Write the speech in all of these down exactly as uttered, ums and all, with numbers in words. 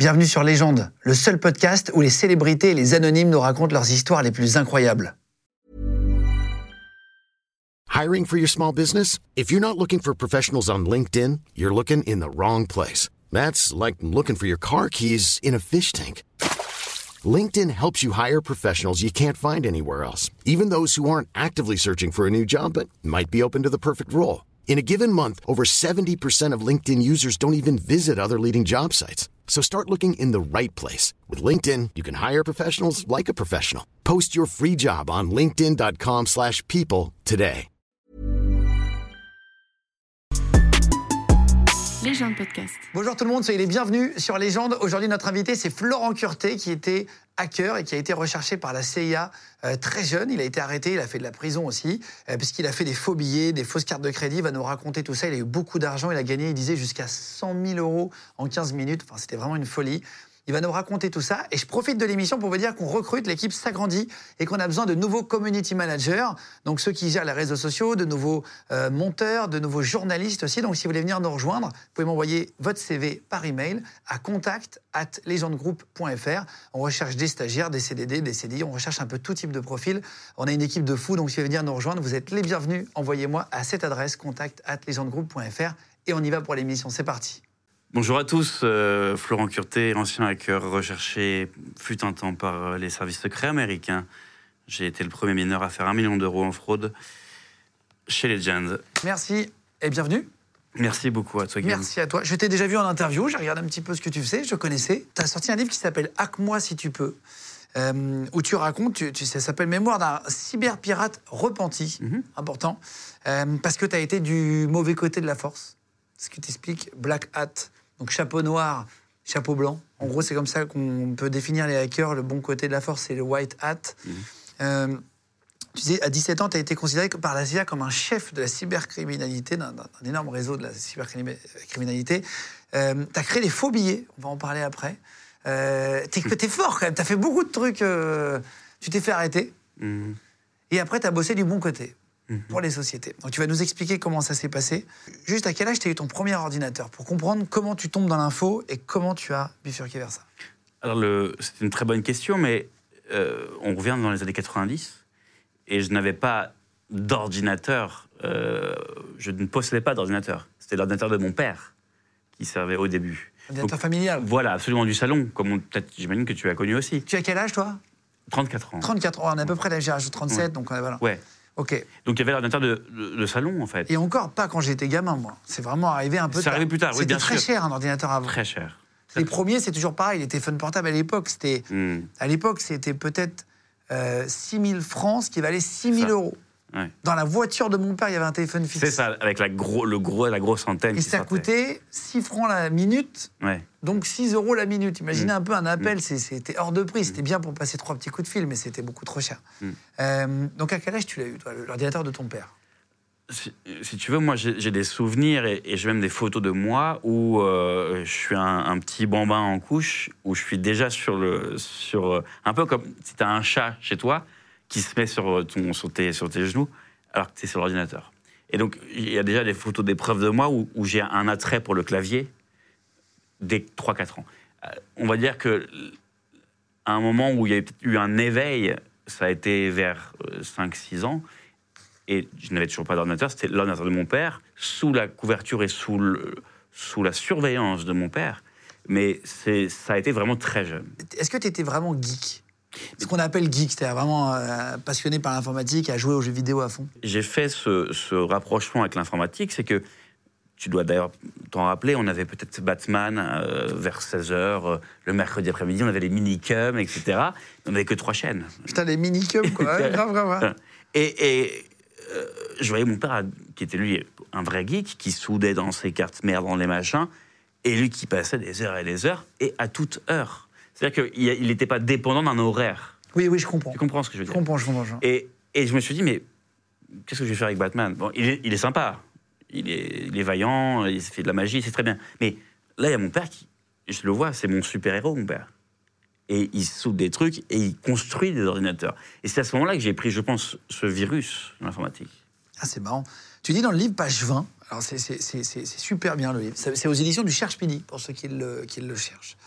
Bienvenue sur Légende, le seul podcast où les célébrités et les anonymes nous racontent leurs histoires les plus incroyables. Hiring for your small business? If you're not looking for professionals on LinkedIn, you're looking in the wrong place. That's like looking for your car keys in a fish tank. LinkedIn helps you hire professionals you can't find anywhere else, even those who aren't actively searching for a new job but might be open to the perfect role. In a given month, over seventy percent of LinkedIn users don't even visit other leading job sites. So start looking in the right place. With LinkedIn, you can hire professionals like a professional. Post your free job on linkedin.com slash people today. Légende Podcast. Bonjour tout le monde, soyez les bienvenus sur Légende. Aujourd'hui, notre invité, c'est Florent Curté, qui était hacker et qui a été recherché par la C I A euh, très jeune. Il a été arrêté, il a fait de la prison aussi, euh, puisqu'il a fait des faux billets, des fausses cartes de crédit. Il va nous raconter tout ça. Il a eu beaucoup d'argent. Il a gagné, il disait, jusqu'à cent mille euros en quinze minutes. Enfin, c'était vraiment une folie. Il va nous raconter tout ça. Et je profite de l'émission pour vous dire qu'on recrute, l'équipe s'agrandit et qu'on a besoin de nouveaux community managers. Donc ceux qui gèrent les réseaux sociaux, de nouveaux euh, monteurs, de nouveaux journalistes aussi. Donc si vous voulez venir nous rejoindre, vous pouvez m'envoyer votre C V par email à contact arobase legendegroup point f r. On recherche des stagiaires, des C D D, des C D I. On recherche un peu tout type de profil. On a une équipe de fous. Donc si vous voulez venir nous rejoindre, vous êtes les bienvenus. Envoyez-moi à cette adresse contact arobase legendegroup point f r. Et on y va pour l'émission. C'est parti. Bonjour à tous, euh, Florent Curté, ancien hacker recherché fut un temps par les services secrets américains. J'ai été le premier mineur à faire un million d'euros en fraude chez Legend. Merci et bienvenue. Merci beaucoup à toi, Guillaume. Merci à toi. Je t'ai déjà vu en interview, j'ai regardé un petit peu ce que tu faisais, je connaissais. Tu as sorti un livre qui s'appelle « Hack-moi si tu peux euh, », où tu racontes, tu, tu, ça s'appelle « Mémoire d'un cyberpirate repenti mm-hmm. », important, euh, parce que tu as été du mauvais côté de la force. Ce que tu expliques, Black Hat. Donc chapeau noir, chapeau blanc. En gros, c'est comme ça qu'on peut définir les hackers. Le bon côté de la force, c'est le white hat. Mmh. Euh, tu sais, à dix-sept ans, tu as été considéré par la C I A comme un chef de la cybercriminalité, d'un, d'un énorme réseau de la cybercriminalité. Euh, tu as créé des faux billets, on va en parler après. Euh, t'es, t'es fort quand même, tu as fait beaucoup de trucs. Euh, tu t'es fait arrêter. Mmh. Et après, tu as bossé du bon côté. Mmh. Pour les sociétés. Donc tu vas nous expliquer comment ça s'est passé. Juste à quel âge tu as eu ton premier ordinateur pour comprendre comment tu tombes dans l'info et comment tu as bifurqué vers ça. Alors le, c'est une très bonne question, mais euh, on revient dans les années quatre-vingt-dix et je n'avais pas d'ordinateur. Euh, je ne possédais pas d'ordinateur. C'était l'ordinateur de mon père qui servait au début. Ordinateur familial. Voilà, absolument du salon, comme on, peut-être j'imagine que tu as connu aussi. Tu as quel âge toi ? trente-quatre ans. trente-quatre ans, on est à peu près l'âge de trente-sept, ouais. Donc voilà. Ouais. Ok. Donc il y avait l'ordinateur de, de, de salon, en fait. Et encore pas quand j'étais gamin, moi. C'est vraiment arrivé un peu C'est arrivé plus tard, oui, bien sûr. C'était très cher, un ordinateur avant. Très cher. Les premiers, c'est toujours pareil. Les téléphones portables, à l'époque, c'était, mm. à l'époque, c'était peut-être euh, six mille francs, ce qui valait six mille euros. Ouais. Dans la voiture de mon père, il y avait un téléphone fixe. C'est ça, avec la, gros, le gros, la grosse antenne. Et ça sortait. Coûtait six francs la minute, ouais. Donc six euros la minute. Imaginez mmh. un peu un appel, mmh. c'était hors de prix. Mmh. C'était bien pour passer trois petits coups de fil, mais c'était beaucoup trop cher. Mmh. Euh, donc à quel âge tu l'as eu, toi, l'ordinateur de ton père ? si, si tu veux, moi j'ai, j'ai des souvenirs et, et j'ai même des photos de moi où euh, je suis un, un petit bambin en couche, où je suis déjà sur le... Sur, un peu comme si tu as un chat chez toi, qui se met sur, ton, sur, tes, sur tes genoux, alors que tu es sur l'ordinateur. Et donc, il y a déjà des photos, des preuves de moi où, où j'ai un attrait pour le clavier dès trois quatre ans. Euh, on va dire qu'à un moment où il y a eu un éveil, ça a été vers cinq six ans, et je n'avais toujours pas d'ordinateur, c'était l'ordinateur de mon père, sous la couverture et sous, le, sous la surveillance de mon père, mais c'est, ça a été vraiment très jeune. Est-ce que tu étais vraiment geek ? Ce qu'on appelle geek, c'est-à-dire vraiment euh, passionné par l'informatique, à jouer aux jeux vidéo à fond. J'ai fait ce, ce rapprochement avec l'informatique, c'est que, tu dois d'ailleurs t'en rappeler, on avait peut-être Batman euh, vers seize heures, euh, le mercredi après-midi, on avait les minicums, et cetera. On n'avait que trois chaînes. Putain, les minicums, quoi, ouais, grave, grave, grave. Et, et euh, je voyais mon père, qui était lui un vrai geek, qui soudait dans ses cartes mères, dans les machins, et lui qui passait des heures et des heures, et à toute heure. C'est-à-dire qu'il n'était pas dépendant d'un horaire. Oui, oui, je comprends. Tu comprends ce que je veux dire ? Je comprends, je comprends. Je... Et, et je me suis dit, mais qu'est-ce que je vais faire avec Batman ? Bon, il est, il est sympa, il est, il est vaillant, il fait de la magie, c'est très bien. Mais là, il y a mon père qui, je le vois, c'est mon super-héros, mon père. Et il soude des trucs et il construit des ordinateurs. Et c'est à ce moment-là que j'ai pris, je pense, ce virus de l'informatique. Ah, c'est marrant. Tu dis dans le livre, page vingt, alors c'est, c'est, c'est, c'est, c'est super bien le livre, c'est aux éditions du Cherche Midi, pour ceux qui le, qui le cherchent.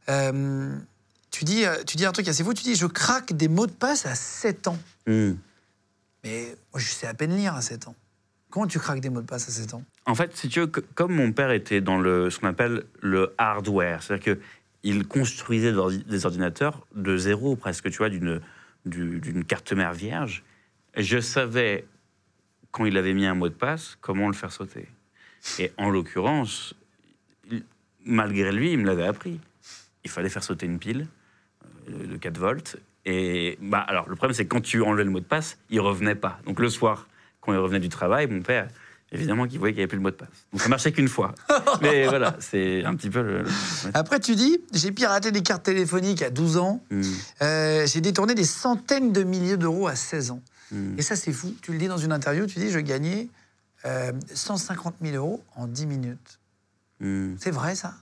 Euh, tu, dis, tu dis un truc assez fou, tu dis « Je craque des mots de passe à sept ans Mm. ». Mais moi, je sais à peine lire à sept ans. Comment tu craques des mots de passe à sept ans? En fait, si tu veux, comme mon père était dans le, ce qu'on appelle le hardware, c'est-à-dire qu'il construisait des ordinateurs de zéro presque, tu vois, d'une, d'une carte mère vierge, et je savais, quand il avait mis un mot de passe, comment le faire sauter. Et en l'occurrence, il, malgré lui, il me l'avait appris. Il fallait faire sauter une pile euh, de quatre volts. Et bah, alors, le problème, c'est que quand tu enlevais le mot de passe, il ne revenait pas. Donc le soir, quand il revenait du travail, mon père, évidemment, qu'il voyait qu'il n'y avait plus le mot de passe. Donc ça marchait qu'une fois. Mais voilà, c'est un petit peu le... le... Après, tu dis, j'ai piraté des cartes téléphoniques à douze ans, mmh. euh, j'ai détourné des centaines de milliers d'euros à seize ans. Mmh. Et ça, c'est fou. Tu le dis dans une interview, tu dis, je gagnais euh, cent cinquante mille euros en dix minutes. Mmh. C'est vrai, ça?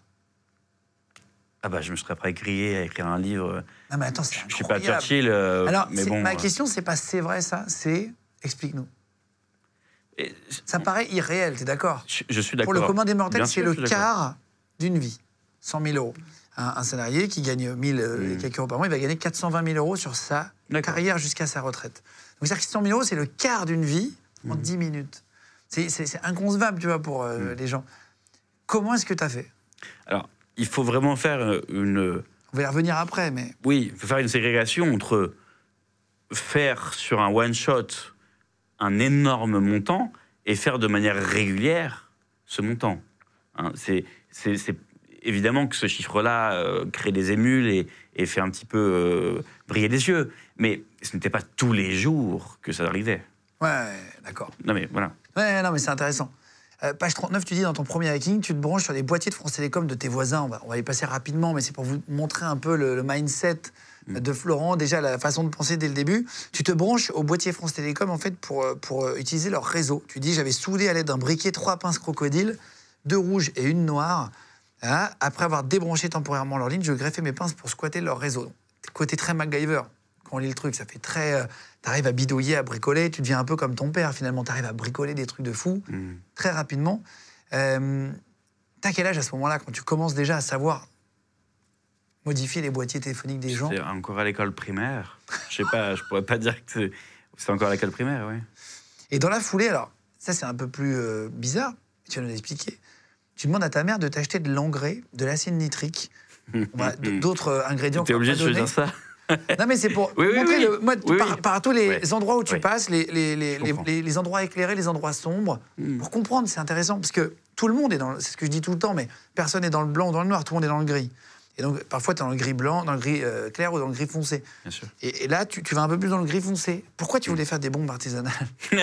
Ah bah, je me serais prêt à crier, à écrire un livre. Non, mais attends, c'est je, je suis pas Churchill, euh, Alors, mais bon... ma euh... question, c'est pas c'est vrai, ça, c'est... Explique-nous. Et, ça me paraît irréel, t'es d'accord? je, je suis d'accord. Pour le commun des mortels, c'est le quart d'accord. d'une vie. cent mille euros. Un, un salarié qui gagne mille mmh. quelques euros par mois, il va gagner quatre cent vingt mille euros sur sa carrière jusqu'à sa retraite. Donc, c'est-à-dire que cent mille euros, c'est le quart d'une vie en mmh. dix minutes. C'est, c'est, c'est inconcevable, tu vois, pour euh, mmh. les gens. Comment est-ce que tu as fait? Alors, il faut vraiment faire une... On va y revenir après, mais... Oui, il faut faire une ségrégation entre faire sur un one-shot un énorme montant et faire de manière régulière ce montant. Hein, c'est, c'est, c'est évidemment que ce chiffre-là euh, crée des émules et, et fait un petit peu euh, briller les yeux. Mais ce n'était pas tous les jours que ça arrivait. Ouais, d'accord. Non, mais voilà. Ouais, non, mais c'est intéressant. Euh, page trente-neuf, tu dis dans ton premier hacking, tu te branches sur les boîtiers de France Télécom de tes voisins. On va, on va y passer rapidement, mais c'est pour vous montrer un peu le, le mindset mmh. de Florent, déjà la façon de penser dès le début. Tu te branches au boîtier France Télécom en fait pour, pour euh, utiliser leur réseau. Tu dis, j'avais soudé à l'aide d'un briquet trois pinces crocodiles, deux rouges et une noire. Hein, après avoir débranché temporairement leur ligne, je greffais mes pinces pour squatter leur réseau. Donc, côté très MacGyver. Quand on lit le truc, ça fait très... Euh, t'arrives à bidouiller, à bricoler, tu deviens un peu comme ton père, finalement. T'arrives à bricoler des trucs de fou, mmh. très rapidement. Euh, t'as quel âge à ce moment-là, quand tu commences déjà à savoir modifier les boîtiers téléphoniques des gens? C'est encore à l'école primaire. Je sais pas, je pourrais pas dire que c'est encore à l'école primaire, oui. Et dans la foulée, alors, ça c'est un peu plus euh, bizarre, tu vas nous l'expliquer. Tu demandes à ta mère de t'acheter de l'engrais, de l'acide nitrique, bah, d'autres euh, ingrédients. T'es obligé de choisir ça? Non, mais c'est pour oui, montrer oui, le, moi, oui, par, oui. par tous les oui. endroits où tu oui. passes, les, les, les, les, les endroits éclairés, les endroits sombres, mm. pour comprendre, c'est intéressant, parce que tout le monde est dans, c'est ce que je dis tout le temps, mais personne n'est dans le blanc ou dans le noir, tout le monde est dans le gris. Et donc, parfois, tu es dans le gris blanc, dans le gris euh, clair ou dans le gris foncé. Bien sûr. Et, et là, tu, tu vas un peu plus dans le gris foncé. Pourquoi tu voulais faire des bombes artisanales?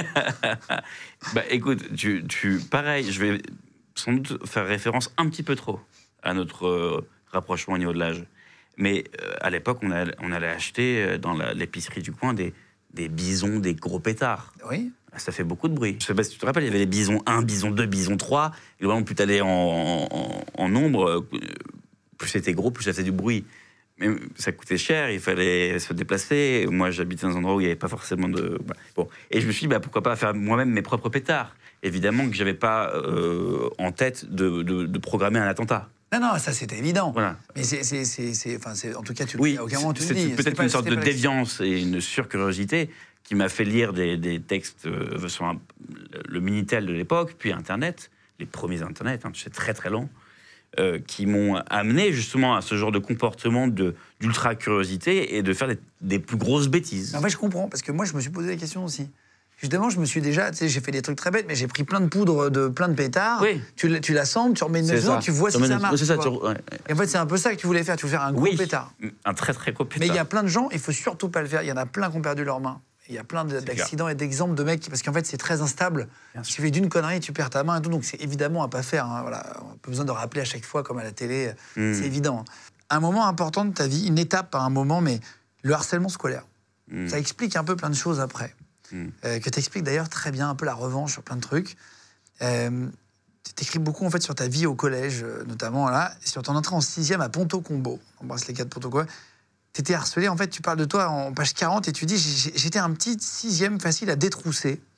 Bah, écoute, tu, tu, pareil, je vais sans doute faire référence un petit peu trop à notre euh, rapprochement au niveau de l'âge. Mais euh, à l'époque, on, on allait acheter dans la, l'épicerie du coin des, des bisons, des gros pétards. Oui. Ça fait beaucoup de bruit. Je sais pas si tu te rappelles, il y avait les bisons un, bison deux, bison trois. Et vraiment, plus t'allais en, en, en nombre, plus c'était gros, plus ça faisait du bruit. Mais ça coûtait cher, il fallait se déplacer. Moi, j'habitais dans un endroit où il n'y avait pas forcément de... Bon. Et je me suis dit, bah, pourquoi pas faire moi-même mes propres pétards. Évidemment que je n'avais pas euh, en tête de, de, de programmer un attentat. Non, non, ça c'était évident. Voilà. Mais c'est, c'est, c'est, c'est, enfin, c'est, en tout cas, tu oui, le dis, à aucun moment tu c'est, le dis. Peut-être pas, une sorte de pas déviance et une surcuriosité qui m'a fait lire des, des textes euh, sur un, le Minitel de l'époque, puis Internet, les premiers Internet, hein, c'est très très long, euh, qui m'ont amené justement à ce genre de comportement de, d'ultra-curiosité et de faire des, des plus grosses bêtises. En fait, je comprends, parce que moi, je me suis posé la question aussi. Justement, je me suis déjà, tu sais, j'ai fait des trucs très bêtes, mais j'ai pris plein de poudre de plein de pétards. Oui. Tu, tu l'assembles, tu remets une dedans, tu vois si ça marche. C'est ça, tu... Ouais. Et en fait, c'est un peu ça que tu voulais faire. Tu voulais faire un gros oui, pétard. Un très très gros pétard. Mais il y a plein de gens, il faut surtout pas le faire. Il y en a plein qui ont perdu leurs mains. Il y a plein de, d'accidents et d'exemples de mecs, parce qu'en fait, c'est très instable. Il suffit d'une connerie, tu perds ta main et tout. Donc, c'est évidemment à pas faire. Hein, voilà. On n'a pas besoin de rappeler à chaque fois, comme à la télé. Mm. C'est évident. Un moment important de ta vie, une étape à un moment, mais le harcèlement scolaire. Mm. Ça explique un peu plein de choses après. Mmh. Euh, que tu expliques d'ailleurs très bien, un peu la revanche sur plein de trucs. Euh, tu écris beaucoup en fait sur ta vie au collège, euh, notamment là, sur ton entrée en sixième à Ponto Combo. On embrasse les gars de Ponto Combo. Tu étais harcelé, en fait, tu parles de toi en page quarante et tu dis « J'étais un petit sixième facile à détrousser.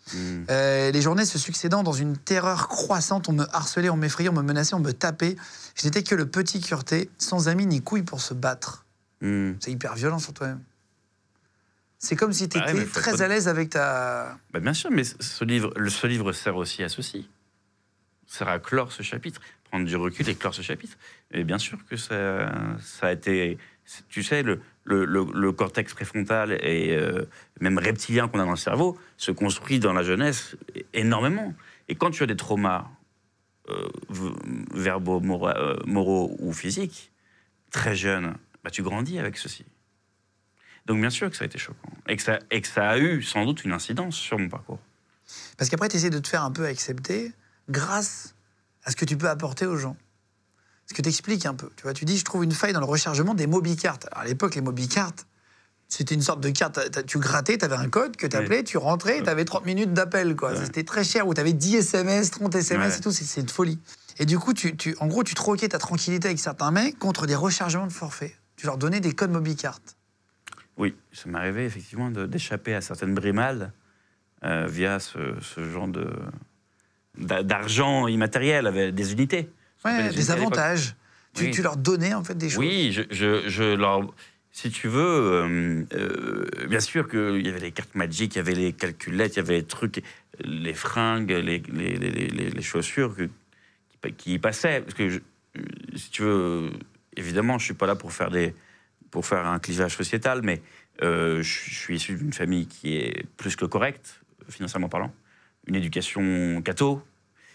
Mmh. Euh, les journées se succédant dans une terreur croissante, on me harcelait, on m'effrayait, on me menaçait, on me tapait. Je n'étais que le petit cureté, sans amis ni couilles pour se battre. Mmh. C'est hyper violent sur toi-même. C'est comme si tu étais ouais, très pas... à l'aise avec ta... Bah bien sûr, mais ce livre, ce livre sert aussi à ceci. Sert à clore ce chapitre. Prendre du recul et clore ce chapitre. Et bien sûr que ça, ça a été... Tu sais, le, le, le, le cortex préfrontal et euh, même reptilien qu'on a dans le cerveau se construit dans la jeunesse énormément. Et quand tu as des traumas euh, verbaux, moraux, euh, moraux ou physiques, très jeunes, bah, tu grandis avec ceci. Donc bien sûr que ça a été choquant. Et que ça, et que ça a eu sans doute une incidence sur mon parcours. Parce qu'après, tu essaies de te faire un peu accepter grâce à ce que tu peux apporter aux gens. Ce que tu expliques un peu. Tu vois, tu dis, je trouve une faille dans le rechargement des mobicartes. Alors, à l'époque, les mobicartes, c'était une sorte de carte. Tu grattais, tu avais un code que tu appelais, oui. tu rentrais, tu avais trente minutes d'appel. Quoi. Ouais. C'était très cher, où tu avais dix S M S, trente S M S ouais. et tout. C'est, c'est une folie. Et du coup, tu, tu, en gros, tu troquais ta tranquillité avec certains mecs contre des rechargements de forfait. Tu leur donnais des codes mobicartes. Oui, ça m'arrivait effectivement de, d'échapper à certaines brimades euh, via ce, ce genre de, d'argent immatériel, avec des unités. Ouais, des, des avantages. Tu, oui. tu leur donnais en fait des choses. Oui, je, je, je leur... Si tu veux, euh, euh, bien sûr qu'il y avait les cartes Magic, il y avait les calculettes, il y avait les trucs, les fringues, les, les, les, les, les chaussures que, qui, qui y passaient. Parce que, je, si tu veux, évidemment, je ne suis pas là pour faire, des, pour faire un clivage sociétal, mais euh, je, je suis issu d'une famille qui est plus que correcte, financièrement parlant. Une éducation catho.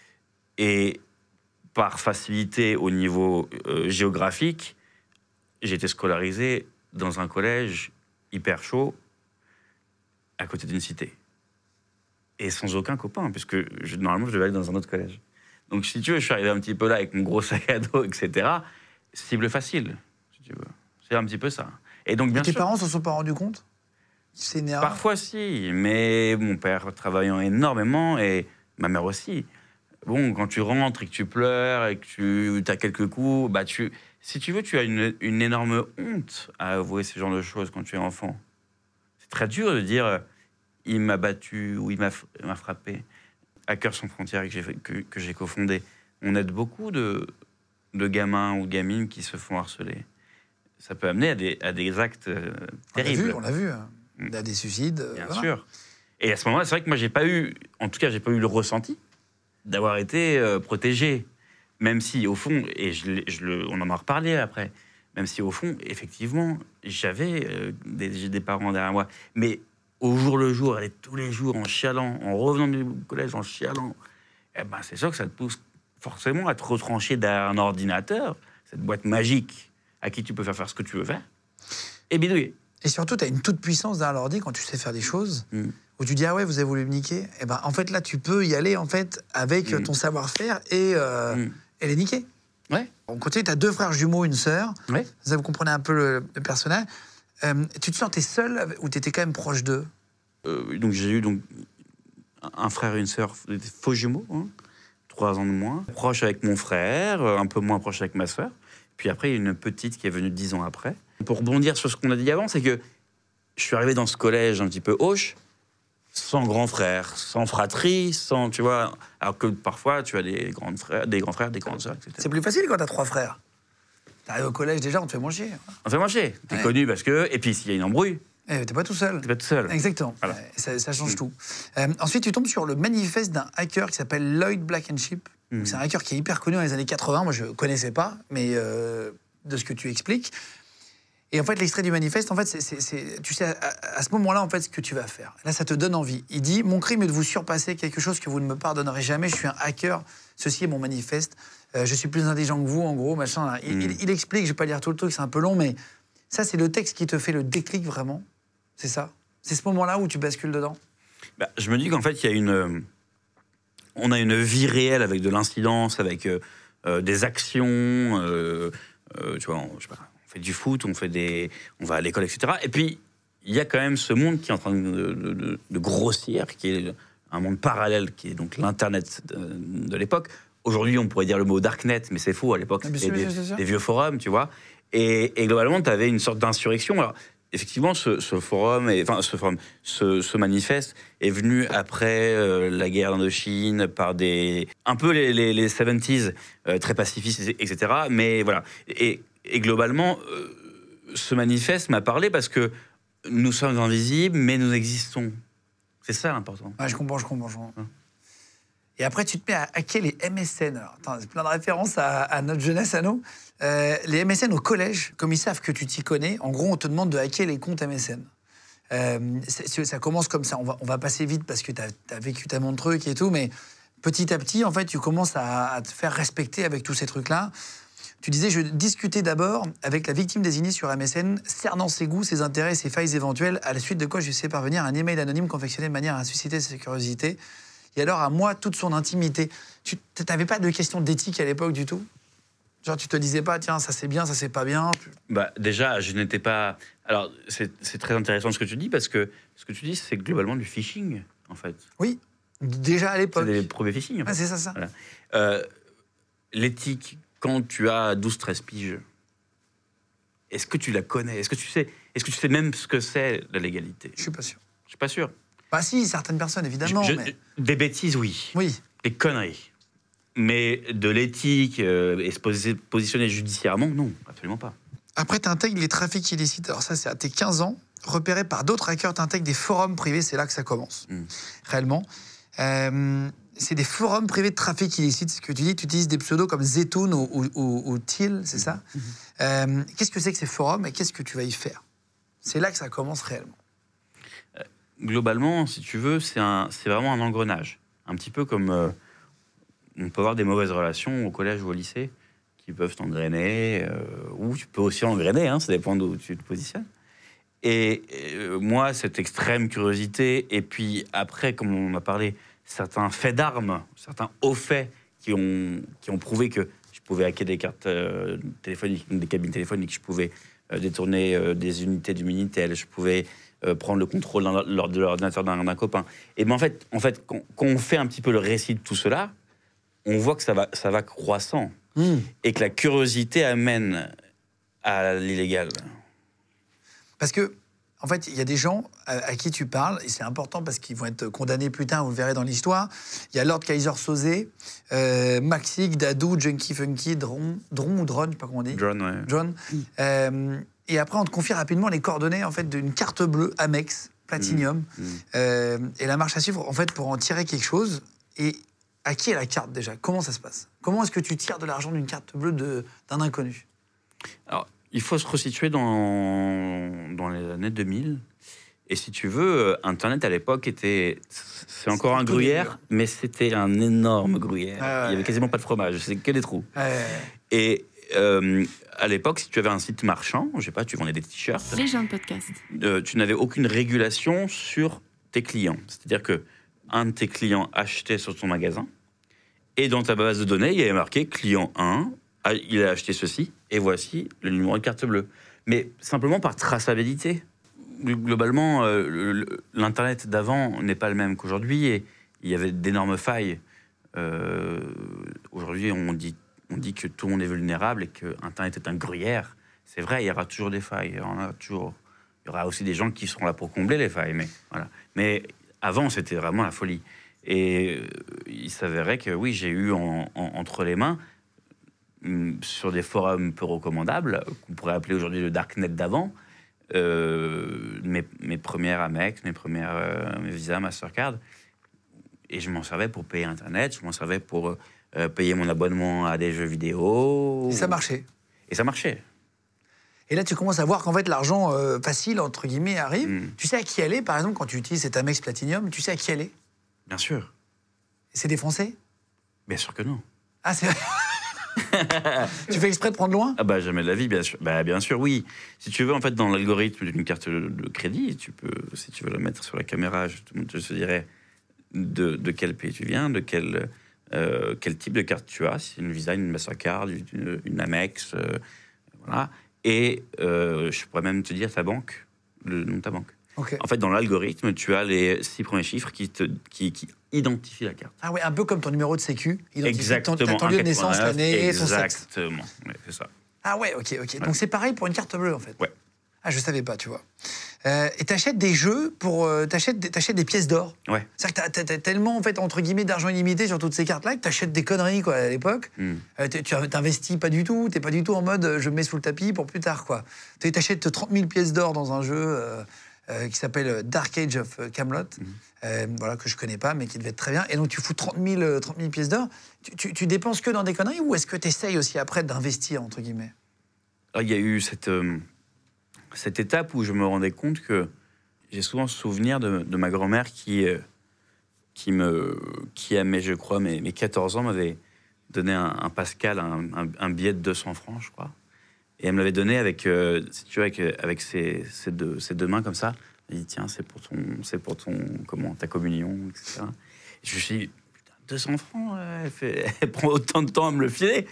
Et par facilité au niveau euh, géographique, j'ai été scolarisé dans un collège hyper chaud, à côté d'une cité. Et sans aucun copain, puisque je, normalement, je devais aller dans un autre collège. Donc, si tu veux, je suis arrivé un petit peu là avec mon gros sac à dos, et cetera. Cible facile, si tu veux. C'est un petit peu ça. Et donc, bien et tes sûr, parents ne se sont pas rendus compte? C'est une erreur. Parfois, si. Mais mon père travaillant énormément, et ma mère aussi. Bon, quand tu rentres et que tu pleures et que tu as quelques coups, bah tu, si tu veux, tu as une, une énorme honte à avouer ce genre de choses quand tu es enfant. C'est très dur de dire « il m'a battu » ou « il m'a, m'a frappé ». Hackers sans frontières que j'ai, que, que j'ai cofondé, on aide beaucoup de, de gamins ou gamines qui se font harceler. Ça peut amener à des, à des actes euh, terribles. On l'a vu, on l'a vu. À des suicides. Bien voilà. sûr. Et à ce moment-là, c'est vrai que moi, j'ai pas eu, en tout cas, j'ai pas eu le ressenti d'avoir été euh, protégé, même si au fond, et je, je le, on en a reparlé après, même si au fond, effectivement, j'avais euh, des, des parents derrière moi, mais au jour le jour, aller tous les jours en chialant, en revenant du collège en chialant, eh ben, c'est sûr que ça te pousse forcément à te retrancher derrière un ordinateur, cette boîte magique à qui tu peux faire faire ce que tu veux faire, et bidouiller. Et surtout, tu as une toute puissance derrière l'ordi quand tu sais faire des choses. Mm. Où tu dis, ah ouais, vous avez voulu me niquer. Et ben, en fait, là, tu peux y aller, en fait, avec mmh. ton savoir-faire et, euh, mmh. et les niquer. Ouais. On continue, tu as deux frères jumeaux, une sœur. Ouais. Ça, vous comprenez un peu le, le personnage. Euh, tu te sentais seul ou tu étais quand même proche d'eux? euh, Donc, j'ai eu donc, un frère et une sœur, des faux jumeaux, hein, trois ans de moins. Proche avec mon frère, un peu moins proche avec ma sœur. Puis après, il y a une petite qui est venue dix ans après. Pour rebondir sur ce qu'on a dit avant, c'est que je suis arrivé dans ce collège un petit peu hoche, sans grand frère, sans fratrie, sans, tu vois, alors que parfois tu as des grands frères, des grands frères, des grandes sœurs, et cetera. C'est plus facile quand t'as trois frères. T'arrives au collège déjà, on te fait moins chier. On te fait moins chier. T'es ouais. connu parce que, et puis s'il y a une embrouille, eh, t'es pas tout seul. T'es pas tout seul. Exactement. Voilà. Ça, ça change mmh. tout. Euh, ensuite, tu tombes sur le manifeste d'un hacker qui s'appelle Lloyd Blankenship. Mmh. C'est un hacker qui est hyper connu dans les années quatre-vingts. Moi, je connaissais pas, mais euh, de ce que tu expliques. Et en fait, l'extrait du manifeste, en fait, c'est, c'est, c'est, tu sais, à, à ce moment-là, en fait, ce que tu vas faire. Là, ça te donne envie. Il dit, mon crime est de vous surpasser, quelque chose que vous ne me pardonnerez jamais. Je suis un hacker. Ceci est mon manifeste. Euh, je suis plus intelligent que vous, en gros, machin. Il, mm. il, il explique, je vais pas lire tout le truc, c'est un peu long, mais ça, c'est le texte qui te fait le déclic, vraiment. C'est ça. C'est ce moment-là où tu bascules dedans. Bah, je me dis qu'en fait, il y a une... On a une vie réelle avec de l'incidence, avec euh, euh, des actions, euh, euh, tu vois, on, je sais pas, on fait du foot, on, fait des, on va à l'école, et cetera. Et puis, il y a quand même ce monde qui est en train de, de, de, de grossir, qui est un monde parallèle, qui est donc l'Internet de, de l'époque. Aujourd'hui, on pourrait dire le mot Darknet, mais c'est faux. À l'époque, c'était des, des vieux forums, tu vois. Et, et globalement, tu avais une sorte d'insurrection. Alors, effectivement, ce, ce forum, est, enfin, ce, forum ce, ce manifeste est venu après euh, la guerre d'Indochine par des. Un peu les, les, les soixante-dix, euh, très pacifistes, et cetera. Mais voilà. Et, et globalement, euh, ce manifeste m'a parlé parce que nous sommes invisibles, mais nous existons. C'est ça l'important. Ouais, je comprends, je comprends. Je comprends. Et après, tu te mets à hacker les M S N. Alors, attends, c'est plein de références à, à notre jeunesse, à nous. Euh, les M S N au collège, comme ils savent que tu t'y connais, en gros, on te demande de hacker les comptes M S N. Euh, c'est, ça commence comme ça. On va, on va passer vite parce que tu as vécu tellement de trucs et tout, mais petit à petit, en fait, tu commences à, à te faire respecter avec tous ces trucs-là. Tu disais, je discutais d'abord avec la victime désignée sur M S N, cernant ses goûts, ses intérêts, ses failles éventuelles, à la suite de quoi je lui sais parvenir un email anonyme confectionné de manière à susciter sa curiosité. Et alors, à moi, toute son intimité. Tu n'avais pas de question d'éthique à l'époque du tout? Genre, tu te disais pas, tiens, ça c'est bien, ça c'est pas bien? Bah, déjà, je n'étais pas... Alors, c'est, c'est très intéressant ce que tu dis, parce que ce que tu dis, c'est globalement du phishing, en fait. Oui, déjà à l'époque. C'est des premiers phishing, en fait. Ah, c'est ça, ça. Voilà. Euh, l'éthique, quand tu as douze treize piges, est-ce que tu la connais? Est-ce que tu sais, est-ce que tu sais même ce que c'est la légalité? Je suis pas sûr. Je suis pas sûr. Bah si, certaines personnes, évidemment. Je, je, mais... Des bêtises, oui. Oui. Des conneries. Mais de l'éthique euh, et se posi- positionner judiciairement, non, absolument pas. Après, tu intègres les trafics illicites. Alors ça, c'est à tes quinze ans. Repéré par d'autres hackers, tu intègres des forums privés. C'est là que ça commence, mm. réellement. Euh, c'est des forums privés de trafic illicite. Ce que tu dis, tu utilises des pseudos comme Zetoun ou, ou, ou, ou Thiel, c'est ça? Mm-hmm. euh, Qu'est-ce que c'est que ces forums et qu'est-ce que tu vas y faire? C'est là que ça commence réellement. Euh, globalement, si tu veux, c'est, un, c'est vraiment un engrenage. Un petit peu comme... Euh, on peut avoir des mauvaises relations au collège ou au lycée qui peuvent t'engrainer, euh, ou tu peux aussi engrainer, hein, ça dépend d'où tu te positionnes. Et euh, moi, cette extrême curiosité, et puis après, comme on a parlé, certains faits d'armes, certains hauts faits qui ont, qui ont prouvé que je pouvais hacker des cartes euh, téléphoniques, des cabines téléphoniques, je pouvais euh, détourner euh, des unités du Minitel, je pouvais euh, prendre le contrôle de l'ordinateur d'un, d'un copain. Et ben en fait, en fait quand, quand on fait un petit peu le récit de tout cela, on voit que ça va, ça va croissant. Mmh. Et que la curiosité amène à l'illégal. Parce que, en fait, il y a des gens à, à qui tu parles, et c'est important parce qu'ils vont être condamnés plus tard, vous le verrez dans l'histoire. Il y a Lord Kaiser Soze, euh, Maxig, Dadou, Junkie Funky, Dron, Dron ou Drone, je sais pas comment on dit. Drone, ouais. Drone. Mmh. Euh, et après, on te confie rapidement les coordonnées en fait, d'une carte bleue Amex, Platinum. Mmh. Mmh. Euh, et la marche à suivre, en fait, pour en tirer quelque chose. Et à qui est la carte déjà? Comment ça se passe? Comment est-ce que tu tires de l'argent d'une carte bleue de, d'un inconnu? Alors, il faut se resituer dans, dans les années deux mille. Et si tu veux, Internet à l'époque était... C'est encore c'est un gruyère, mais c'était un énorme gruyère. Ah ouais. Il n'y avait quasiment pas de fromage, c'était que des trous. Ah ouais. Et euh, à l'époque, si tu avais un site marchand, je sais pas, tu vendais des t-shirts... Les gens de podcast. Euh, tu n'avais aucune régulation sur tes clients. C'est-à-dire que un de tes clients achetait sur ton magasin, et dans ta base de données, il y avait marqué client un, il a acheté ceci, et voici le numéro de carte bleue. Mais simplement par traçabilité. Globalement, euh, l'Internet d'avant n'est pas le même qu'aujourd'hui, et il y avait d'énormes failles. Euh, aujourd'hui, on dit, on dit que tout le monde est vulnérable et que Internet est un gruyère. C'est vrai, il y aura toujours des failles. Il y en a toujours. Il y aura aussi des gens qui seront là pour combler les failles. Mais, voilà. Mais avant, c'était vraiment la folie. Et euh, il s'avérait que oui, j'ai eu en, en, entre les mains, sur des forums peu recommandables, qu'on pourrait appeler aujourd'hui le Darknet d'avant, euh, mes, mes premières Amex, mes premières euh, mes Visa, Mastercard. Et je m'en servais pour payer Internet, je m'en servais pour euh, payer mon abonnement à des jeux vidéo. Et ça marchait. Et ça marchait. Et là, tu commences à voir qu'en fait, l'argent euh, facile, entre guillemets, arrive. Mm. Tu sais à qui elle est, par exemple, quand tu utilises cet Amex Platinum, tu sais à qui elle est? Bien sûr. C'est des Français? Bien sûr que non. Ah, c'est tu fais exprès de prendre loin? Ah bah jamais de la vie, bien sûr. Bah bien sûr, oui. Si tu veux, en fait, dans l'algorithme d'une carte de crédit, tu peux, si tu veux la mettre sur la caméra, je te, je te dirais de, de quel pays tu viens, de quel, euh, quel type de carte tu as, si c'est une Visa, une Mastercard, une, une Amex, euh, voilà. Et euh, je pourrais même te dire ta banque, le nom de ta banque. Okay. En fait, dans l'algorithme, tu as les six premiers chiffres qui, te, qui, qui identifient la carte. Ah ouais, un peu comme ton numéro de sécu. Exactement. Ton, ton lieu de naissance, l'année, ton sexe. Exactement, ouais, c'est ça. Ah ouais, ok, ok. Ouais. Donc c'est pareil pour une carte bleue, en fait. Ouais. Ah, je savais pas, tu vois. Euh, et t'achètes des jeux pour... Euh, t'achètes, des- t'achètes des pièces d'or. Ouais. C'est-à-dire que t'as, t'as- t'as tellement, en fait, entre guillemets, d'argent illimité sur toutes ces cartes-là que t'achètes des conneries, quoi, à l'époque. Mm. Euh, t'es- tu t'investis pas du tout. T'es pas du tout en mode euh, je me mets sous le tapis pour plus tard, quoi. T'es- T'achètes trente mille pièces d'or dans un jeu euh, euh, qui s'appelle Dark Age of Camelot, Mm. euh, voilà, que je connais pas, mais qui devait être très bien. Et donc, tu fous trente mille, euh, trente mille pièces d'or. Tu, tu, tu dépenses que dans des conneries ou est-ce que t'essayes aussi après d'investir, entre guillemets? Ah, il y a eu cette, euh, cette étape où je me rendais compte que j'ai souvent souvenir de, de ma grand-mère qui, euh, qui, me, qui, à mes, je crois, mes, mes quatorze ans, m'avait donné un, un Pascal, un, un, un billet de deux cents francs, je crois. Et elle me l'avait donné avec, euh, si tu veux, avec, avec ses, ses, deux, ses deux mains comme ça. Elle m'a dit, tiens, c'est pour, ton, c'est pour ton, comment, ta communion, et cetera. Et je me suis dit, putain, deux cents francs, euh, elle, fait, elle prend autant de temps à me le filer.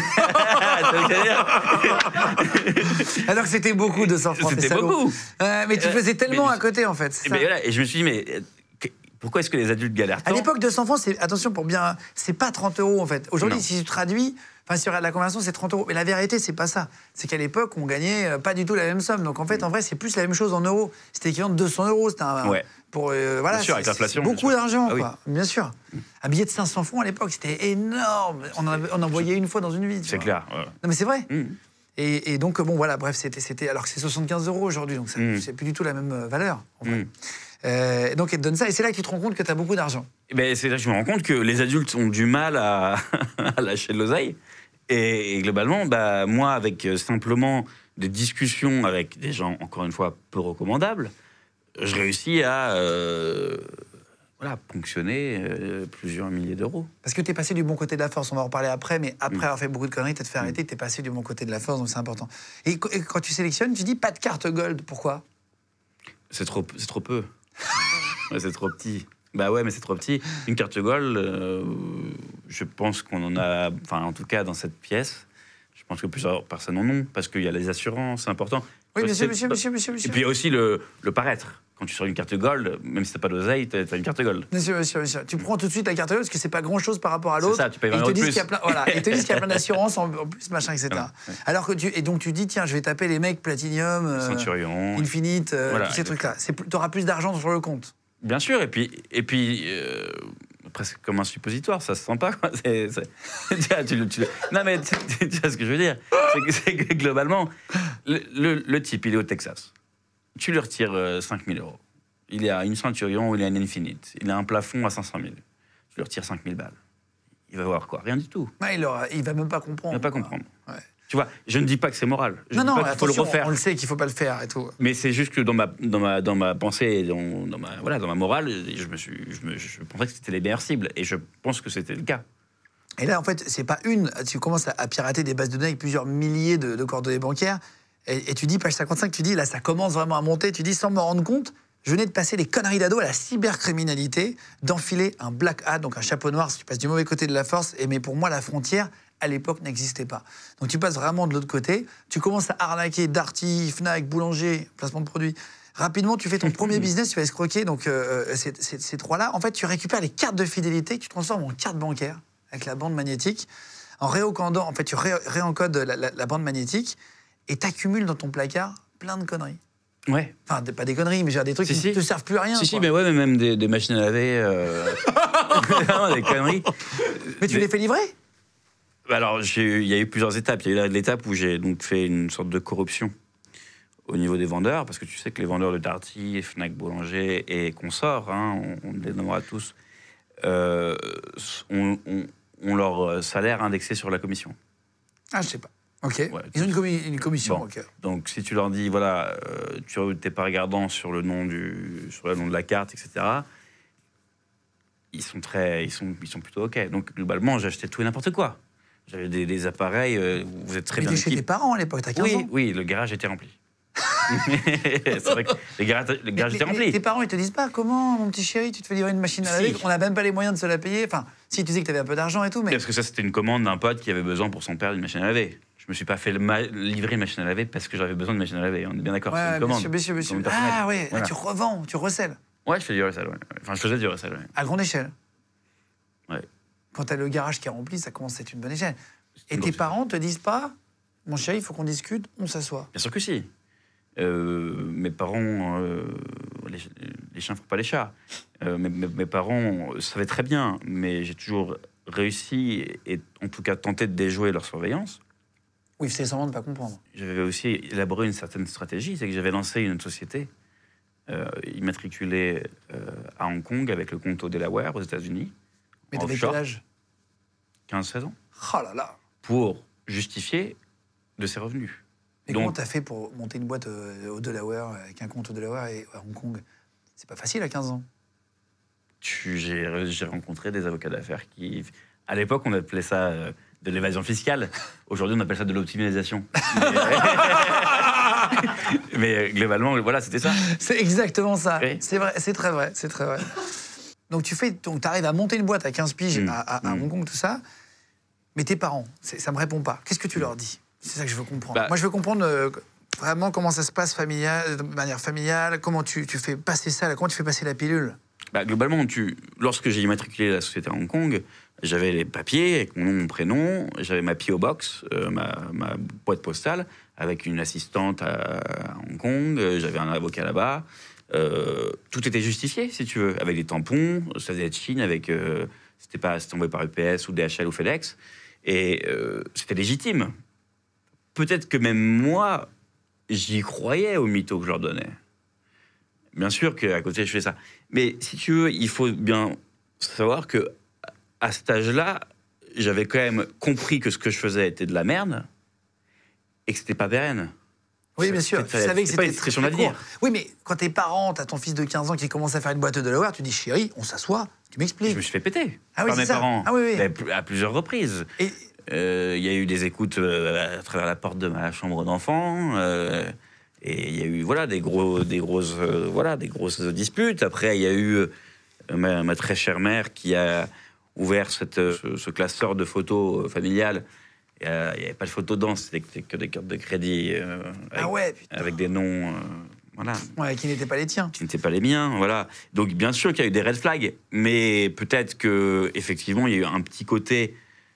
Alors que c'était beaucoup, deux cents francs. C'était t'es salaud. beaucoup. Euh, mais tu Euh, faisais tellement mais- à côté, en fait. c'est Et, ça. ben voilà, et je me suis dit, mais euh, que- pourquoi est-ce que les adultes galèrent À tant? l'époque, deux cents francs, c'est, attention pour bien, c'est pas trente euros en fait. Aujourd'hui, Non. si tu traduis, enfin, si tu regardes la conversion, c'est trente euros. Mais la vérité, c'est pas ça. C'est qu'à l'époque, on gagnait euh, pas du tout la même somme. Donc en fait, en vrai, c'est plus la même chose en euros. C'était équivalent de deux cents euros. C'était un, Ouais. pour, euh, voilà, Bien sûr, c'est- avec l'inflation, c'est beaucoup bien sûr. d'argent, Ah oui. quoi. Bien sûr. Un billet de cinq cents francs à l'époque, c'était énorme. On en, avait- on en voyait une fois dans une vie. tu C'est vois. clair. ouais. Non, mais c'est vrai. Mmh. Et, et donc, bon, voilà, bref, c'était, c'était alors que c'est soixante-quinze euros aujourd'hui. Donc ça- Mm. c'est plus du tout la même euh, valeur. En vrai. Mmh. Euh, et donc, elle te donne ça. Et c'est là que tu te rends compte que tu as beaucoup d'argent. Eh ben, c'est là que je me rends compte que les adultes ont du mal à, à lâcher de l'oseille. Et, et globalement, bah, moi, avec euh, simplement des discussions avec des gens, encore une fois, peu recommandables, je réussis à euh, voilà, ponctionner euh, plusieurs milliers d'euros. Parce que tu es passé du bon côté de la force, on va en reparler après, mais après Mm. avoir fait beaucoup de conneries, tu te fait arrêter, tu es passé du bon côté de la force, donc c'est important. Et, qu- et quand tu sélectionnes, tu dis pas de carte gold, pourquoi? C'est trop, c'est trop peu. Ouais, c'est trop petit. Bah ouais, mais c'est trop petit. Une carte gold, euh, je pense qu'on en a, enfin en tout cas dans cette pièce, je pense que plusieurs personnes en ont, parce qu'il y a les assurances, c'est important. Oui, Parce monsieur, que- monsieur, monsieur, monsieur, Et monsieur. puis il y a aussi le, le paraître. Quand tu sors une carte gold, même si t'as pas d'oseille, t'as t'as une carte gold. Monsieur, monsieur, monsieur. Tu prends tout de suite la carte gold parce que c'est pas grand chose par rapport à C'est l'autre. ça, tu payes Et ils vingt te euros de disent plus. qu'il y a plein, voilà, et ils te disent qu'il y a plein d'assurances en, en plus, machin, et cetera. Ouais. Alors que tu, et donc tu dis, tiens, je vais taper les mecs Platinum, euh, Centurion. Infinite, euh, Voilà, tous ces trucs-là. Tu auras plus d'argent sur le compte. Bien sûr, et puis, et puis euh, presque comme un suppositoire, ça se sent pas. Quoi. C'est, c'est- tu vois, tu le- tu le- non, mais tu, tu- tu vois ce que je veux dire. C'est que, c'est que globalement, le, le- le type, il est au Texas. Tu lui retires euh, cinq mille euros. Il est à une Centurion ou il est à une Infinite. Il a un plafond à cinq cent mille. Tu lui retires cinq mille balles. Il va voir quoi? Rien du tout. Ouais, il, aura, il va même pas Il comprendre. va pas quoi. comprendre. Ouais. Tu vois, je ne dis pas que c'est moral. Je Non, dis non, pas qu'il faut le attention, refaire. on le sait qu'il faut pas le faire et tout. Mais c'est juste que dans ma, dans ma, dans ma pensée, et dans, dans, ma, voilà, dans ma morale, je, me suis, je, me, je pensais que c'était les meilleures cibles. Et je pense que c'était le cas. Et là, en fait, c'est pas une. Tu commences à, à pirater des bases de données avec plusieurs milliers de, de coordonnées bancaires. Et, et tu dis, page cinquante-cinq, tu dis, là, ça commence vraiment à monter. Tu dis, sans me rendre compte, je venais de passer les conneries d'ado à la cybercriminalité, d'enfiler un black hat, donc un chapeau noir, si tu passes du mauvais côté de la force. Et mais pour moi, la frontière, à l'époque, n'existait pas. Donc tu passes vraiment de l'autre côté. Tu commences à arnaquer Darty, Fnac, Boulanger, placement de produits. Rapidement, tu fais ton premier business, tu vas escroquer donc, euh, ces, ces- ces trois-là. En fait, tu récupères les cartes de fidélité que tu transformes en carte bancaire avec la bande magnétique. En réencodant, en fait, tu ré- réencodes la, la- la bande magnétique et t'accumules dans ton placard plein de conneries. Ouais. Enfin, des- pas des conneries, mais j'ai des trucs Si, qui si. ne te servent plus à rien. Si, si, quoi. mais ouais, mais même des, des machines à laver. Euh... Vraiment, des conneries. Mais tu Des- les fais livrer? Alors, j'ai eu- il y a eu plusieurs étapes. Il y a eu l'étape où j'ai donc fait une sorte de corruption au niveau des vendeurs, parce que tu sais que les vendeurs de Darty, Fnac, Boulanger et consorts, hein, on, on les nommera tous, euh, ont, ont- ont leur salaire indexé sur la commission. Ah, je sais pas. Ok. Ouais, Ils ont une, commi- une commission. Bon. ok. Donc, si tu leur dis, voilà, euh, tu n'es pas regardant sur le nom du, sur le nom de la carte, et cetera. Ils sont très, ils sont, ils sont plutôt ok. Donc, globalement, j'ai acheté tout et n'importe quoi. J'avais des, des appareils. euh, où vous êtes très Mais bien t'es chez tes équipés. parents à l'époque, t'as quinze Oui, ans. oui, le garage était rempli. C'est vrai que le garage, le Mais- garage était mais- mais rempli. Tes parents, ils te disent pas comment, mon petit chéri, tu te fais livrer une machine à Si. laver, on n'a même pas les moyens de se la payer. Enfin, si tu disais que tu avais un peu d'argent et tout, mais. Parce que ça, c'était une commande d'un pote qui avait besoin pour son père d'une machine à laver. Je me suis pas fait le ma- livrer une machine à laver parce que j'avais besoin de machine à laver. On est bien d'accord, c'est Ouais, une commande. monsieur, monsieur, monsieur. Commande personnelle. Ah ouais, Voilà. ah, tu revends, tu recèles, Ouais, je fais du recel, ouais. Enfin, je faisais du recel, ouais. à grande échelle. Ouais. Quand t'as le garage qui est rempli, ça commence à être une bonne échelle. Et Bon, tes c'est- parents te disent pas, mon chéri, il faut qu'on discute, on s'assoit. Bien sûr que si. Euh, mes parents, euh, les, les chiens ne font pas les chats. Euh, mes, mes, mes parents savaient très bien, mais j'ai toujours réussi, et en tout cas tenté de déjouer leur surveillance. Oui, c'est semblant de ne pas comprendre. J'avais aussi élaboré une certaine stratégie, c'est que j'avais lancé une autre société euh, immatriculée euh, à Hong Kong avec le compte au Delaware, aux États-Unis. Mais t'avais quel âge ? quinze seize ans. Oh là là. Pour justifier de ses revenus. Et Donc, comment t'as fait pour monter une boîte euh, au Delaware, avec un compte au Delaware et à Hong Kong ? C'est pas facile à quinze ans. tu, j'ai, j'ai rencontré des avocats d'affaires qui... À l'époque, on appelait ça euh, de l'évasion fiscale. Aujourd'hui, on appelle ça de l'optimisation. Mais, mais euh, globalement, voilà, c'était ça. C'est exactement ça. Oui. C'est vrai, c'est très vrai, c'est très vrai. Donc tu fais, donc t'arrives à monter une boîte à quinze piges Mmh. à, à, à Mmh. Hong Kong, tout ça. Mais tes parents, c'est, ça me répond pas. Qu'est-ce que tu leur dis ? C'est ça que je veux comprendre. Bah, Moi, je veux comprendre euh, vraiment comment ça se passe familial, de manière familiale, comment tu, tu fais passer ça, là, comment tu fais passer la pilule. Bah, globalement, tu, lorsque j'ai immatriculé la société à Hong Kong, j'avais les papiers avec mon nom, mon prénom, j'avais ma P O Box, euh, ma, ma boîte postale, avec une assistante à, à Hong Kong, euh, j'avais un avocat là-bas. Euh, tout était justifié, si tu veux, avec des tampons, ça faisait de Chine, avec, euh, c'était pas c'était envoyé par U P S ou D H L ou FedEx, et euh, c'était légitime. Peut-être que même moi, j'y croyais au mytho que je leur donnais. Bien sûr qu'à côté, je fais ça. Mais si tu veux, il faut bien savoir que à cet âge-là, j'avais quand même compris que ce que je faisais était de la merde et que c'était pas pérenne. Oui, bien sûr. Tu savais que c'est pas c'était une très, expression très d'avenir. court. Oui, mais quand tes parents, t'as ton fils de quinze ans qui commence à faire une boîte de Delaware, tu dis chérie, on s'assoit, tu Je m'expliques. me suis fait péter Ah oui, par c'est mes ça. parents. Ah oui, oui. Mais pl- à plusieurs reprises. Et Euh, Il y a eu des écoutes euh, à travers la porte de ma chambre d'enfant. euh, et il y a eu voilà, des, gros, des, grosses, euh, voilà, des grosses disputes. Après, il y a eu euh, ma, ma très chère mère qui a ouvert cette, euh, ce, ce classeur de photos euh, familiales. Il n'y avait pas de photos dedans, c'était que des cartes de crédit euh, avec, ah ouais, putain. avec des noms euh, voilà, Ouais, qui n'étaient pas les tiens. qui n'étaient pas les miens. Voilà. Donc, bien sûr qu'il y a eu des red flags, mais peut-être qu'effectivement, il y a eu un petit côté...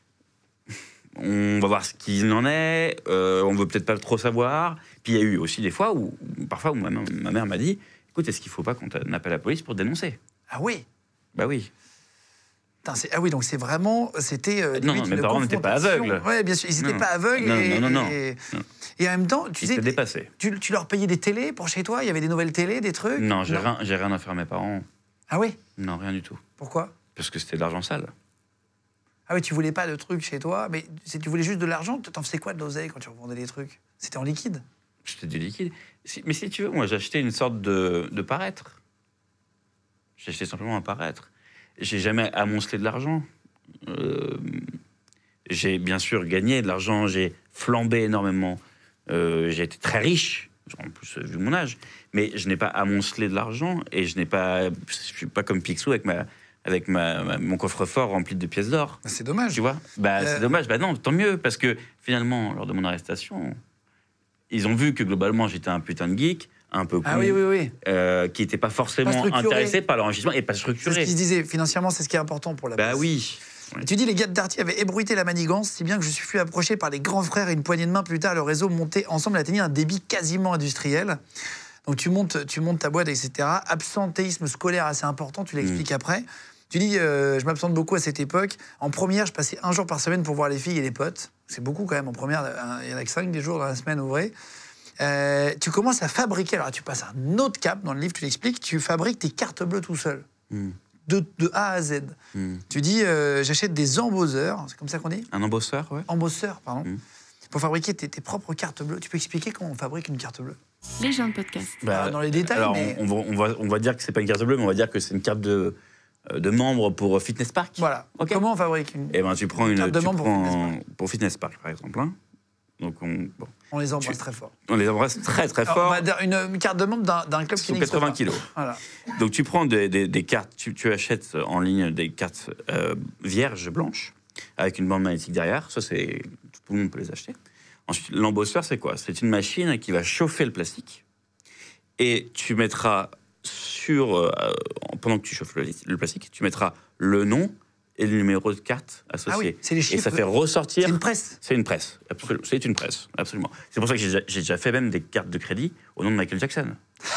On va voir ce qu'il en est, euh, on veut peut-être pas trop savoir. Puis il y a eu aussi des fois où, parfois, où ma, ma mère m'a dit « Écoute, est-ce qu'il faut pas qu'on appelle la police pour te dénoncer ?» Ah oui. Bah oui. Putain, c'est- ah oui, donc c'est vraiment, c'était euh, Non, limite non, mes une parents n'étaient pas confrontation. aveugles. Ouais, bien sûr, ils n'étaient Non. pas aveugles. Non, et, non, non, non. Et, Non. et en même temps, tu Ils sais, s'étaient dépassés. tu, tu leur payais des télés pour chez toi. Il y avait des nouvelles télés, des trucs. Non, j'ai rien, j'ai rien à faire à mes parents. Ah oui. Non, rien du tout. Pourquoi ? Parce que c'était de l'argent sale. Ah oui, tu voulais pas de trucs chez toi, mais si tu voulais juste de l'argent, t'en faisais quoi de l'oseille quand tu revendais des trucs ? C'était en liquide. C'était du liquide. Si- mais si tu veux, moi, j'ai acheté une sorte de, de paraître. J'ai acheté simplement un paraître. J'ai jamais amoncelé de l'argent. Euh, j'ai bien sûr gagné de l'argent, j'ai flambé énormément. Euh, j'ai été très riche, en plus, vu mon âge. Mais je n'ai pas amoncelé de l'argent et je n'ai pas... Je suis pas comme Picsou avec, ma, avec ma, ma- mon coffre-fort rempli de pièces d'or. Bah, c'est dommage. Tu vois bah, Euh, C'est dommage. Bah non, tant mieux, parce que finalement, lors de mon arrestation, ils ont vu que globalement, j'étais un putain de geek, un peu con, Ah oui, oui, oui. euh, qui n'était pas forcément Pas structuré. intéressé par l'enrichissement et pas C'est ce structuré. qu'ils se disaient. Financièrement, c'est ce qui est important pour la Bah bourse. oui. Et tu dis, les gars de Darty avaient ébruité la manigance, si bien que je suis fui approché par les grands frères et une poignée de main plus tard, le réseau monté ensemble atteignait un débit quasiment industriel. Donc tu montes, tu montes ta boîte, et cetera. Absentéisme scolaire assez important, tu l'expliques après. Tu dis, euh, je m'absente beaucoup à cette époque. En première, je passais un jour par semaine pour voir les filles et les potes. C'est beaucoup quand même. En première, hein, il y en a que cinq des jours dans la semaine ouvrée. Euh, tu commences à fabriquer, alors tu passes un autre cap, dans le livre tu l'expliques, tu fabriques tes cartes bleues tout seul. Mm. De, de A à Z. Mm. Tu dis, euh, j'achète des embosseurs, c'est comme ça qu'on dit ? Un embosseur, ouais. Embosseurs, pardon. Mm. Pour fabriquer tes, tes propres cartes bleues. Tu peux expliquer comment on fabrique une carte bleue ? Les gens de podcast. Bah, dans les détails, alors, mais- on, on va, on, va, on va dire que c'est pas une carte bleue, mais on va dire que c'est une carte de, euh, de membre pour Fitness Park. Voilà. Ok. Comment on fabrique une... Eh ben, tu prends une carte de tu membre pour prends- Fitness pour Fitness Park, par exemple. Hein. Donc, on, bon, On les embrasse Tu- très fort. on les embrasse très, très Alors, on fort. va dire une, une carte de membre d'un, d'un club qui Sous n'existe quatre-vingts pas. kilos. Voilà. Donc tu prends des, des- des cartes, tu, tu achètes en ligne des cartes euh, vierges, blanches, avec une bande magnétique derrière. Ça, c'est tout le monde peut les acheter. Ensuite, l'embosseur, c'est quoi ? C'est une machine qui va chauffer le plastique et tu mettras sur, euh, pendant que tu chauffes le, le plastique, tu mettras le nom et le numéro de carte associé. Ah oui, c'est les chiffres. Et ça fait ressortir... C'est une presse. C'est une presse, absolument. C'est une presse, absolument. C'est pour ça que j'ai déjà, j'ai déjà fait même des cartes de crédit au nom de Michael Jackson.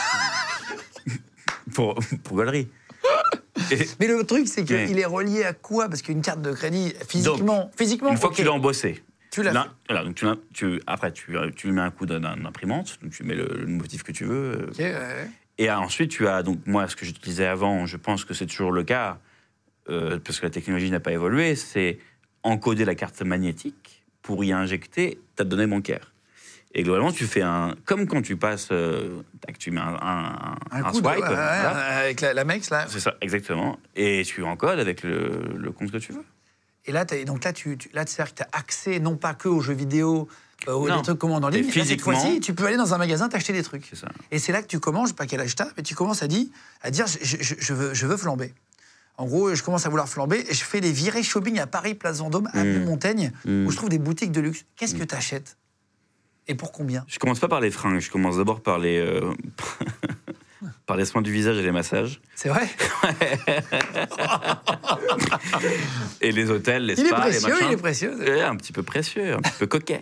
pour, pour gaulerie. Et... Mais le truc, c'est qu'il Mais... est relié à quoi? Parce qu'une carte de crédit, physiquement... Donc, physiquement une fois okay. que tu l'as embossé, tu l'as là, fait. Voilà, donc tu, tu, après, tu, tu lui mets un coup d'imprimante, donc tu mets le, le motif que tu veux. Okay, ouais. Et ensuite, tu as, donc moi, ce que j'utilisais avant, je pense que c'est toujours le cas, euh, parce que la technologie n'a pas évolué, c'est encoder la carte magnétique pour y injecter ta donnée bancaire. Et globalement, tu fais un... Comme quand tu passes... Euh, tu mets un, un, un, un coup swipe. De, ouais, voilà. Avec la, la Mex, là. C'est ça, exactement. Et tu encodes avec le, le compte que tu veux. Et là, donc là, tu, tu, là c'est-à-dire que tu as accès, non pas que aux jeux vidéo, euh, aux des trucs commandes en ligne, mais cette fois-ci, tu peux aller dans un magasin, t'acheter des trucs. C'est ça. Et c'est là que tu commences, je sais pas quel âge t'as, mais tu commences à dire, à dire je, je, je, veux, je veux flamber. En gros, je commence à vouloir flamber, et je fais des virées shopping à Paris, Place Vendôme, à mmh. Montaigne, mmh. où je trouve des boutiques de luxe. Qu'est-ce mmh. que tu achètes? Et pour combien? Je commence pas par les fringues, je commence d'abord par les, euh, par les soins du visage et les massages. C'est vrai? Et les hôtels, les il spas, est précieux, les machins. Il est précieux, ouais, un petit peu précieux, un petit peu coquet.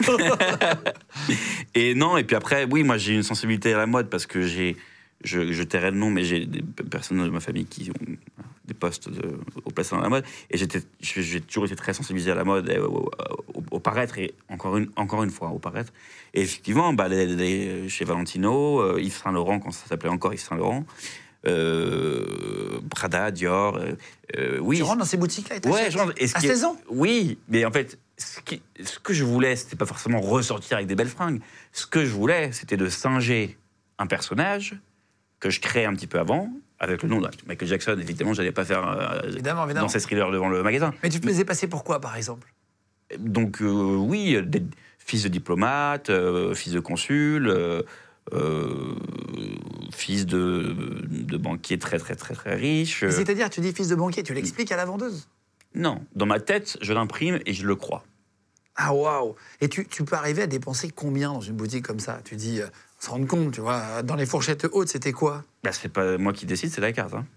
Et non, et puis après, oui, moi j'ai une sensibilité à la mode parce que j'ai, je, je tairai le nom, mais j'ai des personnes de ma famille qui ont des postes de, au placé dans la mode, et j'étais, j'ai toujours été très sensibilisé à la mode, et au, au, au paraître, et encore une, encore une fois, au paraître. Et effectivement, bah, les, les, chez Valentino, euh, Yves Saint Laurent, quand ça s'appelait encore Yves Saint Laurent, euh, Prada, Dior, euh, euh, oui. Tu rentres dans ces boutiques-là et ouais, je rentre. Et ce à qui seize ans? Oui, mais en fait, ce, qui, ce que je voulais, c'était pas forcément ressortir avec des belles fringues. Ce que je voulais, c'était de singer un personnage que je crée un petit peu avant, avec le nom de Michael Jackson. Évidemment, j'allais pas faire euh, évidemment, évidemment. dans ces thrillers devant le magasin. Mais tu te faisais passer pour quoi, par exemple? Donc, euh, oui, des, fils de diplomate, euh, fils de consul, euh, euh, fils de, de banquier très, très, très, très riche. C'est-à-dire, tu dis fils de banquier, tu l'expliques à la vendeuse? Non, dans ma tête, je l'imprime et je le crois. Ah, waouh! Et tu, tu peux arriver à dépenser combien dans une boutique comme ça? Tu dis, euh, on se rend compte, tu vois, dans les fourchettes hautes, c'était quoi? Bah, c'est pas moi qui décide, c'est la carte. Hein.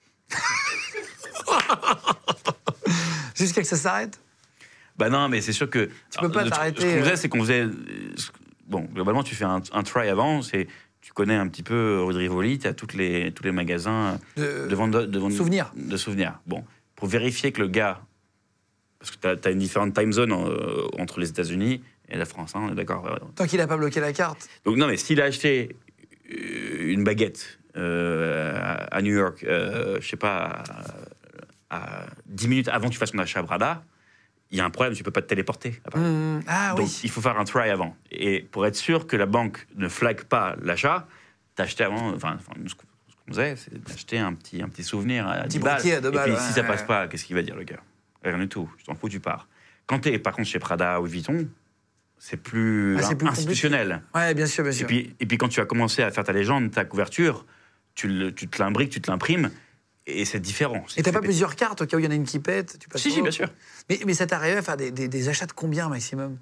Jusqu'à que ça s'arrête? Bah non, mais c'est sûr que... Tu peux pas t'arrêter... Ce qu'on faisait, euh... c'est qu'on faisait... Bon, globalement, tu fais un, un try avant, c'est... Tu connais un petit peu rue de Rivoli, tu as toutes les, tous les magasins de, de vente de, de, de souvenirs. De souvenirs. Bon, pour vérifier que le gars... Parce que tu as une différente time zone euh, entre les États-Unis et la France, hein, d'accord. Tant qu'il n'a pas bloqué la carte. Donc non, mais s'il a acheté une baguette euh, à New York, euh, je sais pas, à, à dix minutes avant que tu fasses ton achat à Prada, il y a un problème, tu peux pas te téléporter. Mmh, ah, donc oui. il faut faire un try avant. Et pour être sûr que la banque ne flague pas l'achat, t'achetais avant, enfin, ce qu'on faisait, c'est d'acheter un petit, un petit souvenir à dix balles. À deux balles. Et puis ouais, si ça ouais, passe ouais. pas, qu'est-ce qu'il va dire le gars? Rien du tout, je t'en fous, tu pars. Quand t'es par contre chez Prada ou Vuitton, c'est plus, ah, plus institutionnel. Oui, bien sûr, bien sûr. Et puis, et puis quand tu as commencé à faire ta légende, ta couverture, tu, le, tu te l'imbriques, tu te l'imprimes, et c'est différent. Et t'as pas plusieurs cartes au cas où il y en a une qui pète? Tu passes Si, si, bien sûr. Mais, mais ça t'arrivait à faire des, des, des achats de combien maximum?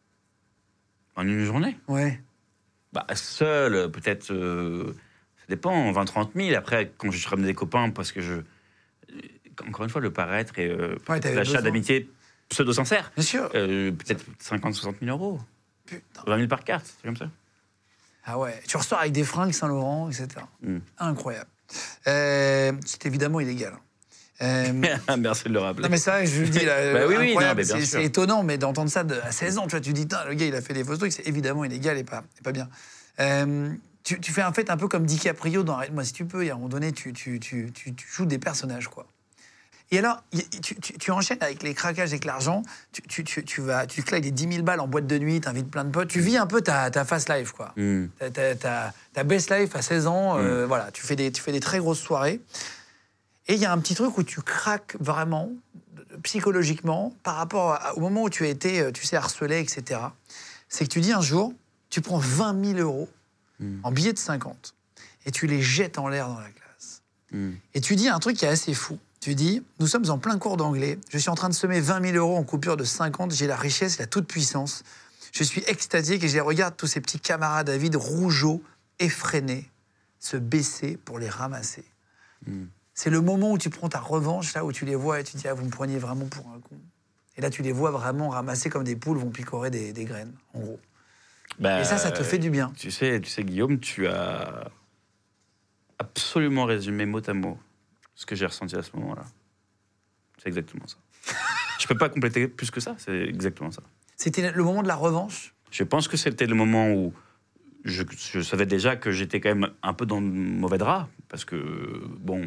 En une journée? Ouais. Bah, seul, peut-être, euh, ça dépend, vingt à trente mille. Après, quand je ramène des copains, parce que je... Encore une fois, le paraître et euh, ouais, l'achat d'amitié pseudo-sincère. Bien sûr. Euh, peut-être cinquante à soixante mille euros. Putain. vingt mille par carte, c'est comme ça. Ah ouais, tu ressors avec des fringues Saint-Laurent, et cetera. Mm. Incroyable. Euh, c'est évidemment illégal. Euh... Merci de le rappeler. Non mais c'est vrai, je le dis là, bah oui, oui, non, c'est, c'est étonnant, mais d'entendre ça de, à seize ans, tu vois, tu dis, le gars il a fait des faux trucs, c'est évidemment illégal et pas, et pas bien. Euh, tu, tu fais un fait un peu comme DiCaprio dans Arrête-moi si tu peux, et à un moment donné, tu, tu, tu, tu, tu joues des personnages, quoi. Et alors, tu, tu, tu enchaînes avec les craquages, avec l'argent, tu, tu, tu, tu, vas, tu claques des dix mille balles en boîte de nuit, t'invites plein de potes, tu vis un peu ta, ta fast life, quoi. Mm. Ta, ta, ta, ta best life à seize ans, mm. euh, voilà, tu fais, des, tu fais des très grosses soirées. Et il y a un petit truc où tu craques vraiment, psychologiquement, par rapport à, au moment où tu as été, tu sais, harcelé, et cetera. C'est que tu dis un jour, tu prends vingt mille euros mm. en billets de cinquante et tu les jettes en l'air dans la classe. Mm. Et tu dis un truc qui est assez fou. Tu dis, nous sommes en plein cours d'anglais, je suis en train de semer vingt mille euros en coupure de cinquante, j'ai la richesse et la toute-puissance. Je suis extasié et je les regarde, tous ces petits camarades à vide, rougeaux, effrénés, se baisser pour les ramasser. Mm. C'est le moment où tu prends ta revanche, là où tu les vois et tu dis, ah, vous me preniez vraiment pour un con. Et là, tu les vois vraiment ramasser comme des poules vont picorer des, des graines, en gros. Bah, et ça, ça te fait du bien. Tu sais, tu sais, Guillaume, tu as absolument résumé mot à mot ce que j'ai ressenti à ce moment-là. C'est exactement ça. Je peux pas compléter plus que ça, c'est exactement ça. C'était le moment de la revanche? Je pense que c'était le moment où je, je savais déjà que j'étais quand même un peu dans le mauvais drap, parce que, bon,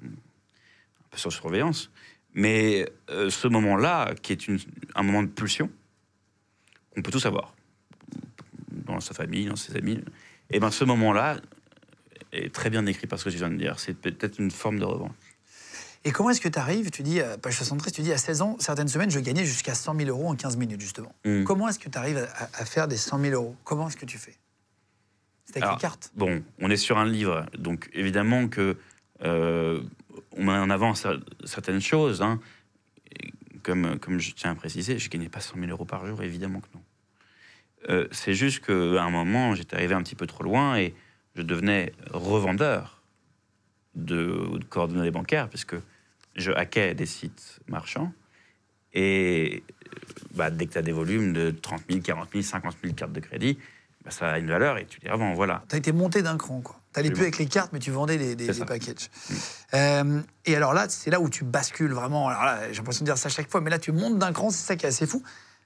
un peu sur surveillance. Mais euh, ce moment-là, qui est une, un moment de pulsion, on peut tous avoir, dans sa famille, dans ses amis, et bien ce moment-là est très bien décrit par ce que tu viens de dire. C'est peut-être une forme de revanche. Et comment est-ce que tu arrives, tu dis, page soixante-treize, tu dis, à seize ans, certaines semaines, je gagnais jusqu'à cent mille euros en quinze minutes, justement. Mmh. Comment est-ce que tu arrives à, à faire des cent mille euros? Comment est-ce que tu fais? C'est avec Alors, les cartes? Bon, on est sur un livre, donc évidemment que euh, on met en avant certaines choses. Hein. Comme, comme je tiens à préciser, je ne gagnais pas cent mille euros par jour, évidemment que non. Euh, c'est juste qu'à un moment, j'étais arrivé un petit peu trop loin et je devenais revendeur de, de coordonnées bancaires, puisque je hackais des sites marchands. Et bah, dès que tu as des volumes de trente mille, quarante mille, cinquante mille cartes de crédit, bah, ça a une valeur et tu les revends, voilà. Tu as été monté d'un cran, quoi. Tu n'allais plus avec les cartes, mais tu vendais des, des, des packages. Mmh. Euh, et alors là, c'est là où tu bascules vraiment. Alors là, j'ai l'impression de dire ça à chaque fois, mais là, tu montes d'un cran, c'est ça qui est assez fou.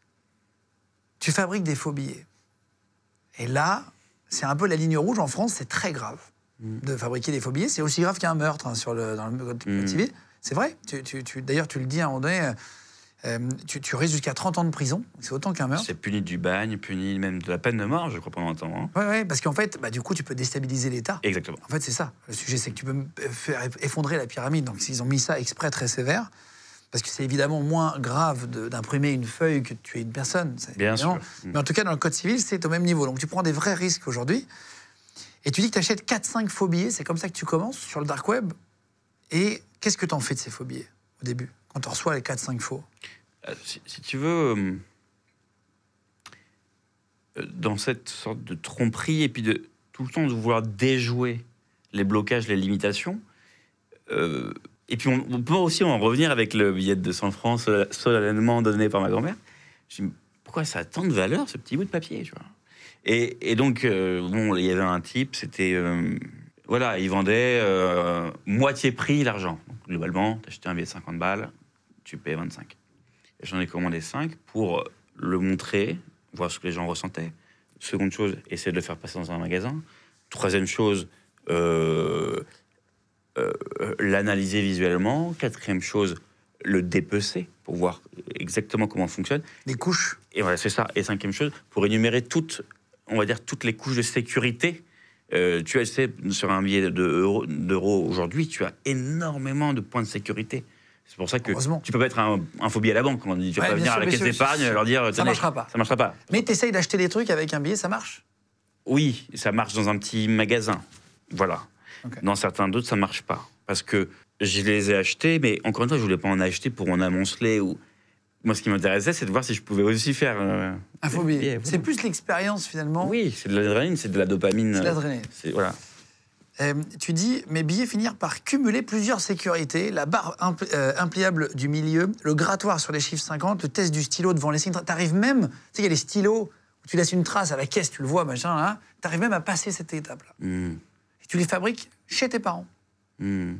Tu fabriques des faux billets. Et là, c'est un peu la ligne rouge en France, c'est très grave mmh. de fabriquer des faux billets. C'est aussi grave qu'un meurtre hein, sur le, dans le code mmh. civil. C'est vrai. Tu, tu, tu, d'ailleurs, tu le dis à un moment donné, euh, tu, tu risques jusqu'à trente ans de prison. C'est autant qu'un meurtre. C'est puni du bagne, puni même de la peine de mort, je crois, pendant un temps. Hein. Oui, ouais, parce qu'en fait, bah, du coup, tu peux déstabiliser l'État. Exactement. En fait, c'est ça. Le sujet, c'est que tu peux faire effondrer la pyramide. Donc, ils ont mis ça exprès très sévère. Parce que c'est évidemment moins grave de, d'imprimer une feuille que de tuer une personne. Bien sûr. Mais en tout cas, dans le code civil, c'est au même niveau. Donc, tu prends des vrais risques aujourd'hui. Et tu dis que tu achètes quatre cinq faux billets. C'est comme ça que tu commences sur le dark web. Et qu'est-ce que tu en fais de ces faux billets au début, quand tu reçois les quatre cinq faux? euh, si, si tu veux, euh, dans cette sorte de tromperie et puis de tout le temps de vouloir déjouer les blocages, les limitations, euh, et puis on, on peut aussi en revenir avec le billet de deux cents francs solennellement donné par ma grand-mère. Je me dis, pourquoi ça a tant de valeur, ce petit bout de papier, tu vois? Et, et donc, euh, bon, il y avait un type, c'était... Euh, voilà, il vendait euh, moitié prix l'argent. Donc, globalement, tu achetais un billet de cinquante balles, tu payes vingt-cinq. Et j'en ai commandé cinq pour le montrer, voir ce que les gens ressentaient. Seconde chose, essayer de le faire passer dans un magasin. Troisième chose, euh, euh, l'analyser visuellement. Quatrième chose, le dépecer pour voir exactement comment fonctionne. Les couches. Et voilà, c'est ça. Et cinquième chose, pour énumérer toutes, on va dire, toutes les couches de sécurité. Euh, tu sais, sur un billet d'euros d'euros aujourd'hui, tu as énormément de points de sécurité. C'est pour ça que tu peux pas être un, un faux billet à la banque. On dit, tu vas ouais, pas venir sûr, à la caisse d'épargne et leur dire... Ça marchera pas. Ça marchera pas. Mais tu essayes d'acheter des trucs avec un billet, ça marche? Oui, ça marche dans un petit magasin. Voilà. Okay. Dans certains d'autres, ça marche pas. Parce que je les ai achetés, mais encore une fois, je voulais pas en acheter pour en amonceler ou... Moi, ce qui m'intéressait, c'est de voir si je pouvais aussi faire... Euh, un faux billet. Voilà. C'est plus l'expérience, finalement. Oui, c'est de l'adrénaline, c'est de la dopamine. C'est de l'adrénaline. C'est, voilà. Euh, tu dis, mes billets finirent par cumuler plusieurs sécurités, la barre impli euh, impliable du milieu, le grattoir sur les chiffres cinquante, le test du stylo devant les signes. T'arrives même, tu sais, il y a les stylos, où tu laisses une trace à la caisse, tu le vois, machin, hein, t'arrives même à passer cette étape-là. Mm. Et tu les fabriques chez tes parents. Mm.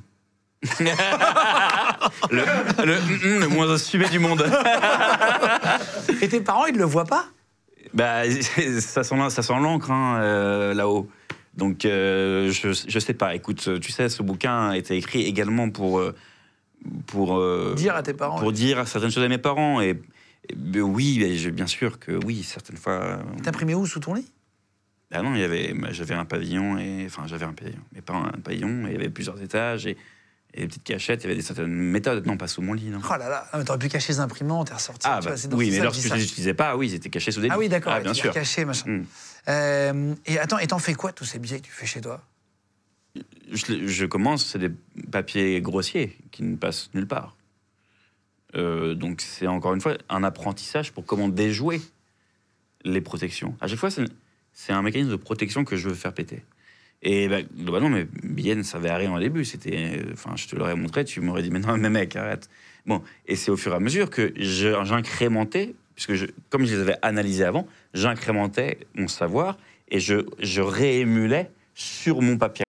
le, le, le moins assumé du monde. Et tes parents, ils ne le voient pas? Bah, ça sent, ça sent l'encre, hein, euh, là-haut. Donc, euh, je, je sais pas. Écoute, tu sais, ce bouquin a été écrit également pour... pour euh, dire à tes parents. Pour oui. dire certaines choses à mes parents. Et, et oui, bien sûr que oui, certaines fois... T'imprimais où, sous ton lit? Ah non, il y avait, j'avais un pavillon, et, enfin, j'avais un pavillon, mais pas un pavillon, et il y avait plusieurs étages, et... Et les petites cachettes, il y avait des certaines méthodes. Non, pas sous mon lit, non. Oh là là, ah, mais t'aurais pu cacher les imprimantes et ressortir. Ah, bah, vois, oui, mais lorsque je ne les utilisais pas, oui, ils étaient cachés sous des lits. Ah oui, d'accord, ah, bien sûr. Cachés, machin. Mm. Euh, et attends, et t'en fais quoi, tous ces billets que tu fais chez toi? je, je commence, c'est des papiers grossiers qui ne passent nulle part. Euh, donc, c'est encore une fois un apprentissage pour comment déjouer les protections. À chaque fois, c'est, c'est un mécanisme de protection que je veux faire péter. Et bah, globalement, mes billets ne servaient à rien au début. C'était, enfin, je te l'aurais montré, tu m'aurais dit, mais non, mais mec, arrête. Bon, et c'est au fur et à mesure que je, j'incrémentais, puisque je, comme je les avais analysés avant, j'incrémentais mon savoir et je, je réémulais sur mon papier.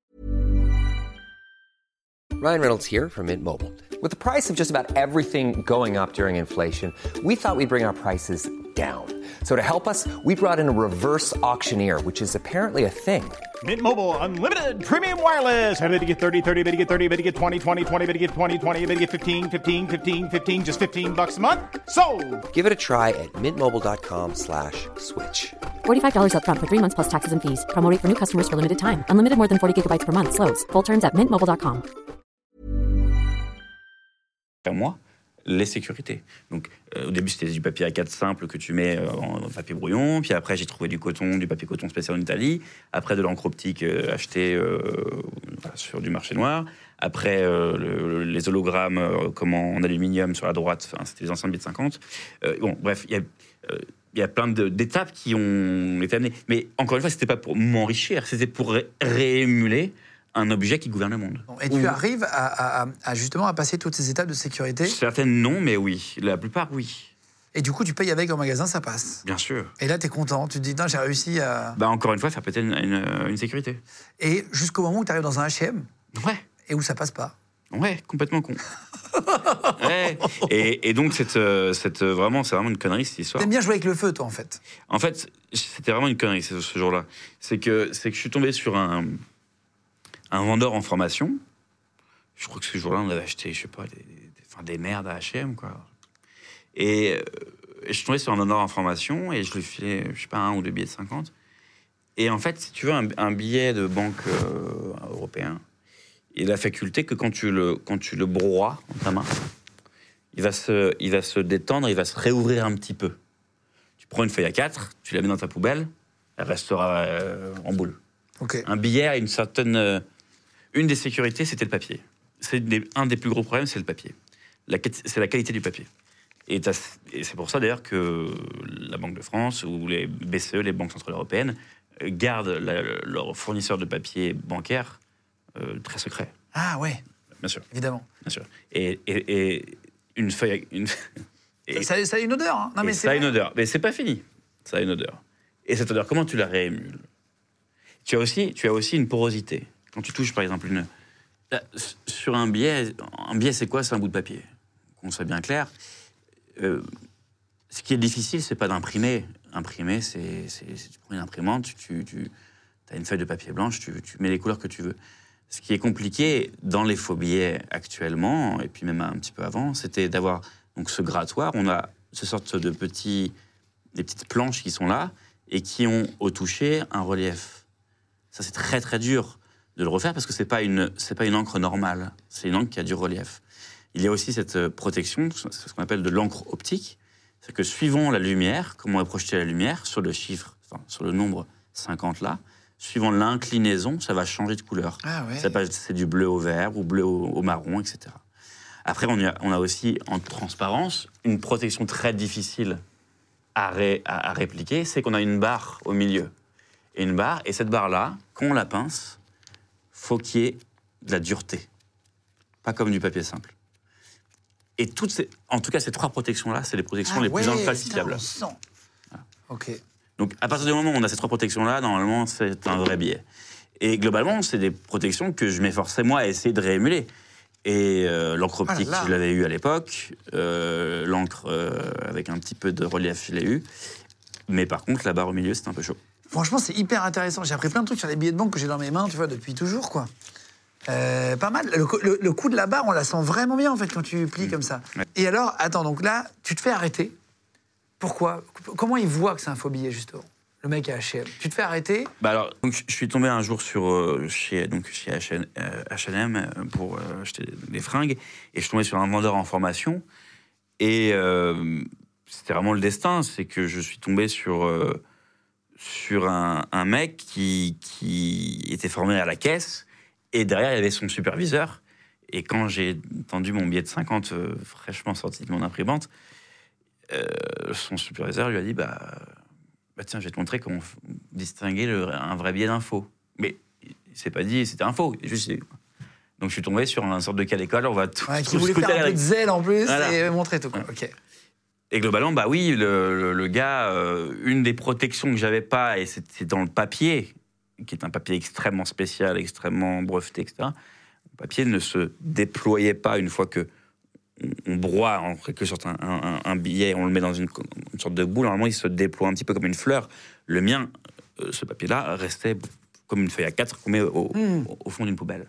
Ryan Reynolds here from Mint Mobile. With the price of just about everything going up during inflation, we thought we'd bring our prices down. So to help us, we brought in a reverse auctioneer, which is apparently a thing. Mint Mobile Unlimited Premium Wireless. How to get thirty, thirty, how to get thirty, how to get twenty, twenty, twenty, how to get twenty, twenty, how to get fifteen, fifteen, fifteen, fifteen, just fifteen bucks a month? Sold! Give it a try at mintmobile.com slash switch. forty-five dollars up front for three months plus taxes and fees. Promo rate for new customers for limited time. Unlimited more than forty gigabytes per month. Slows full terms at mint mobile dot com. À moi, les sécurités. Donc, euh, au début, c'était du papier A quatre simple que tu mets euh, en, en papier brouillon. Puis après, j'ai trouvé du coton, du papier coton spécial en Italie. Après, de l'encre optique euh, achetée euh, sur du marché noir. Après, euh, le, les hologrammes euh, comme en, en aluminium sur la droite. Enfin, c'était les anciens billets de cinquante. Euh, bon, bref, il y a... Euh, Il y a plein de, d'étapes qui ont été amenées. Mais encore une fois, ce n'était pas pour m'enrichir, c'était pour ré- réémuler un objet qui gouverne le monde. Et tu arrives à, à, à justement à passer toutes ces étapes de sécurité? Certaines non, mais oui. La plupart, oui. Et du coup, tu payes avec en magasin, ça passe? Bien sûr. Et là, tu es content, tu te dis, non, j'ai réussi à... Bah, encore une fois, faire péter une, une, une sécurité. Et jusqu'au moment où tu arrives dans un H et M, Ouais. et où ça passe pas. Ouais, complètement con. Ouais. Et, et donc, cette, cette, vraiment, c'est vraiment une connerie, cette histoire. T'aimes bien jouer avec le feu, toi, en fait? En fait, c'était vraiment une connerie, ce, ce jour-là. C'est que, c'est que je suis tombé sur un, un vendeur en formation. Je crois que ce jour-là, on avait acheté, je sais pas, des, des, enfin, des merdes à H et M, quoi. Et, euh, et je suis tombé sur un vendeur en formation et je lui filais, je sais pas, un ou deux billets de cinquante. Et en fait, si tu veux, un, un billet de banque euh, européen, il a la faculté que quand tu le, quand tu le broies dans ta main, il va, se, il va se détendre, il va se réouvrir un petit peu. Tu prends une feuille A quatre, tu la mets dans ta poubelle, elle restera euh, en boule. Okay. Un billet a une certaine... Euh, une des sécurités, c'était le papier. C'est des, un des plus gros problèmes, c'est le papier. La, c'est la qualité du papier. Et, et c'est pour ça, d'ailleurs, que la Banque de France ou les B C E, les banques centrales européennes, gardent la, leurs fournisseurs de papier bancaire euh, très secrets. Ah ouais. Bien sûr. Évidemment. Bien sûr. Et, et, et une feuille... Une, et, ça, ça a une odeur. Hein. Non, mais ça a une odeur. Mais c'est pas fini. Ça a une odeur. Et cette odeur, comment tu la réémules? Tu as aussi, tu as aussi une porosité. Quand tu touches, par exemple, une... Là, sur un billet, un billet, c'est quoi? C'est un bout de papier. Qu'on soit bien clair. Euh, ce qui est difficile, c'est pas d'imprimer. Imprimer, c'est, c'est, c'est tu prends une imprimante, tu, tu as une feuille de papier blanche, tu, tu mets les couleurs que tu veux. Ce qui est compliqué dans les faux billets actuellement, et puis même un petit peu avant, c'était d'avoir donc ce grattoir. On a ce sorte de petits, des petites planches qui sont là et qui ont au toucher un relief. Ça, c'est très très dur de le refaire parce que c'est pas une, c'est pas une encre normale. C'est une encre qui a du relief. Il y a aussi cette protection, c'est ce qu'on appelle de l'encre optique. C'est que suivant la lumière, comment est projetée la lumière, sur le chiffre, enfin, sur le nombre cinquante là, suivant l'inclinaison, ça va changer de couleur. Ah ouais. Ça passe, c'est du bleu au vert ou bleu au, au marron, et cetera. Après, on a, on a aussi, en transparence, une protection très difficile à, ré, à, à répliquer, c'est qu'on a une barre au milieu. Et une barre, et cette barre-là, quand on la pince, faut qu'il y ait de la dureté. Pas comme du papier simple. Et toutes ces, en tout cas, ces trois protections-là, c'est les protections ah les ouais, plus infalsifiables. Voilà. Ok. Donc, à partir du moment où on a ces trois protections-là, normalement, c'est un vrai billet. Et globalement, c'est des protections que je m'efforçais, moi, à essayer de réémuler. Et euh, l'encre optique, ah je l'avais eu à l'époque. Euh, l'encre euh, avec un petit peu de relief, je l'ai eu. Mais par contre, la barre au milieu, c'était un peu chaud. Franchement, c'est hyper intéressant. J'ai appris plein de trucs sur les billets de banque que j'ai dans mes mains, tu vois, depuis toujours, quoi. Euh, pas mal. Le, le, le coup de la barre, on la sent vraiment bien, en fait, quand tu plies mmh. comme ça. Ouais. Et alors, attends, donc là, tu te fais arrêter. Pourquoi? Comment il voit que c'est un faux billet, justement? Le mec à H et M. Tu te fais arrêter? Bah alors, donc, je suis tombé un jour sur, euh, chez, donc, chez H et M pour euh, acheter des fringues. Et je suis tombé sur un vendeur en formation. Et euh, c'était vraiment le destin. C'est que je suis tombé sur, euh, sur un, un mec qui, qui était formé à la caisse. Et derrière, il y avait son superviseur. Et quand j'ai tendu mon billet de cinquante euh, fraîchement sorti de mon imprimante, euh, son superviseur lui a dit bah, bah tiens, je vais te montrer comment distinguer le, un vrai billet d'info. Mais Il s'est pas dit, c'était un faux. Juste, donc je suis tombé sur un sorte de cas d'école, on va tout. Ouais, qui voulait faire un peu de zèle en plus voilà. et montrer tout. Quoi. Ouais. Ok. Et globalement, bah oui, le, le, le gars, euh, une des protections que j'avais pas, et c'est, c'est dans le papier, qui est un papier extrêmement spécial, extrêmement breveté, et cetera. Le papier ne se déployait pas une fois que on, on broie en quelque sorte un, un, un billet, on le met dans une, une sorte de boule. Normalement, il se déploie un petit peu comme une fleur. Le mien, euh, ce papier-là, restait comme une feuille à quatre qu'on met au, mmh. au, au fond d'une poubelle.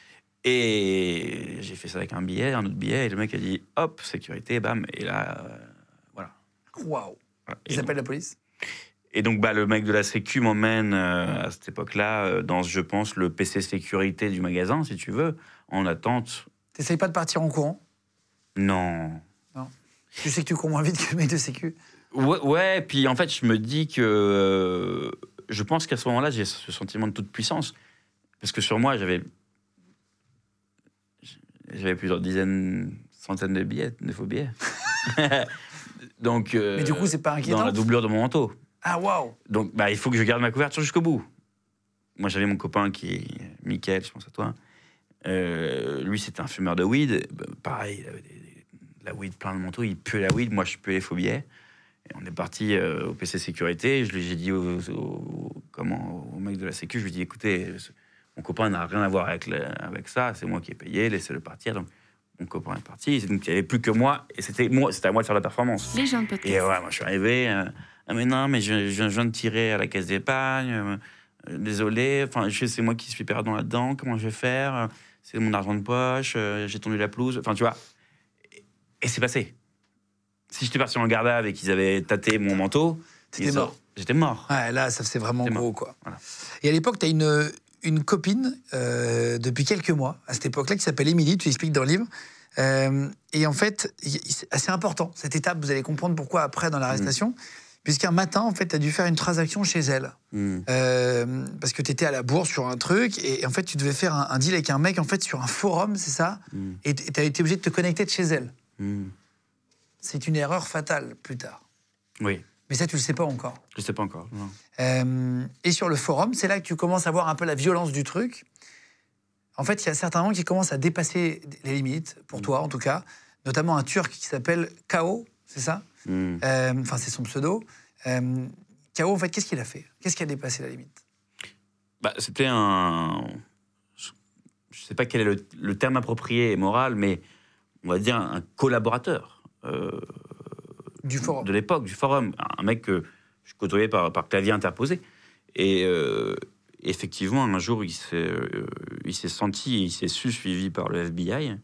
Et j'ai fait ça avec un billet, un autre billet, et le mec a dit hop, sécurité, bam, et là. Euh, Waouh. Ils appellent la police. Et donc, bah, le mec de la Sécu m'emmène euh, à cette époque-là euh, dans, je pense, le P C sécurité du magasin, si tu veux, en attente. T'essayes pas de partir en courant? Non. Non. Tu sais que tu cours moins vite que le mec de Sécu. Ouais, ouais, puis en fait, je me dis que. Euh, je pense qu'à ce moment-là, j'ai ce sentiment de toute puissance. Parce que sur moi, j'avais. J'avais plusieurs dizaines, centaines de billets, de faux billets. Donc, euh, mais du coup, c'est pas inquiétant. Dans la doublure de mon manteau. Ah, waouh. Donc, bah, il faut que je garde ma couverture jusqu'au bout. Moi, j'avais mon copain qui est Mickaël, je pense à toi. Euh, lui, c'était un fumeur de weed. Bah, pareil, il avait des, des, de la weed plein de manteau. Il puait la weed. Moi, je puais les faux billets. Et on est parti euh, au P C sécurité. Je lui ai dit au, au, comment, au mec de la Sécu, je lui ai dit, écoutez, mon copain n'a rien à voir avec, le, avec ça. C'est moi qui ai payé. Laissez-le partir. Donc, mon copain est parti, donc il n'y avait plus que moi, et c'était, moi, c'était à moi de faire la performance. Les gens de podcast. Et ouais, moi je suis arrivé, euh, ah mais non, mais je, je, je viens de tirer à la caisse d'épargne, euh, euh, désolé, enfin, c'est moi qui suis perdant là-dedans, comment je vais faire, c'est mon argent de poche, euh, j'ai tendu la pelouse, enfin tu vois. Et, et c'est passé. Si j'étais parti en garde à et qu'ils avaient tâté mon manteau, t'étais mort. J'étais mort. Ouais, là, ça c'est vraiment j'étais gros, mort. quoi. Voilà. Et à l'époque, tu as une. une copine, euh, depuis quelques mois, à cette époque-là, qui s'appelle Émilie, tu l'expliques dans le livre. Euh, et en fait, c'est assez important, cette étape, vous allez comprendre pourquoi après dans l'arrestation, mmh. puisqu'un matin, en fait, tu as dû faire une transaction chez elle. Mmh. Euh, parce que tu étais à la bourse sur un truc, et, et en fait, tu devais faire un, un deal avec un mec, en fait, sur un forum, c'est ça mmh. Et tu as été obligé de te connecter de chez elle. Mmh. C'est une erreur fatale, plus tard. Oui. Mais ça, tu le sais pas encore. Je le sais pas encore, non. Euh, et sur le forum, c'est là que tu commences à voir un peu la violence du truc. En fait, il y a certains moments qui commencent à dépasser les limites, pour toi en tout cas, notamment un Turc qui s'appelle K O, c'est ça mm. euh, Enfin, c'est son pseudo. Euh, K O, en fait, qu'est-ce qu'il a fait? Qu'est-ce qui a dépassé la limite? Bah, c'était un... Je ne sais pas quel est le, le terme approprié et moral, mais on va dire un collaborateur. Euh, du forum. De l'époque, du forum. Un mec que je côtoyais par, par clavier interposé. Et... Euh, effectivement, un jour, il s'est, euh, il s'est senti, il s'est su suivi par le F B I.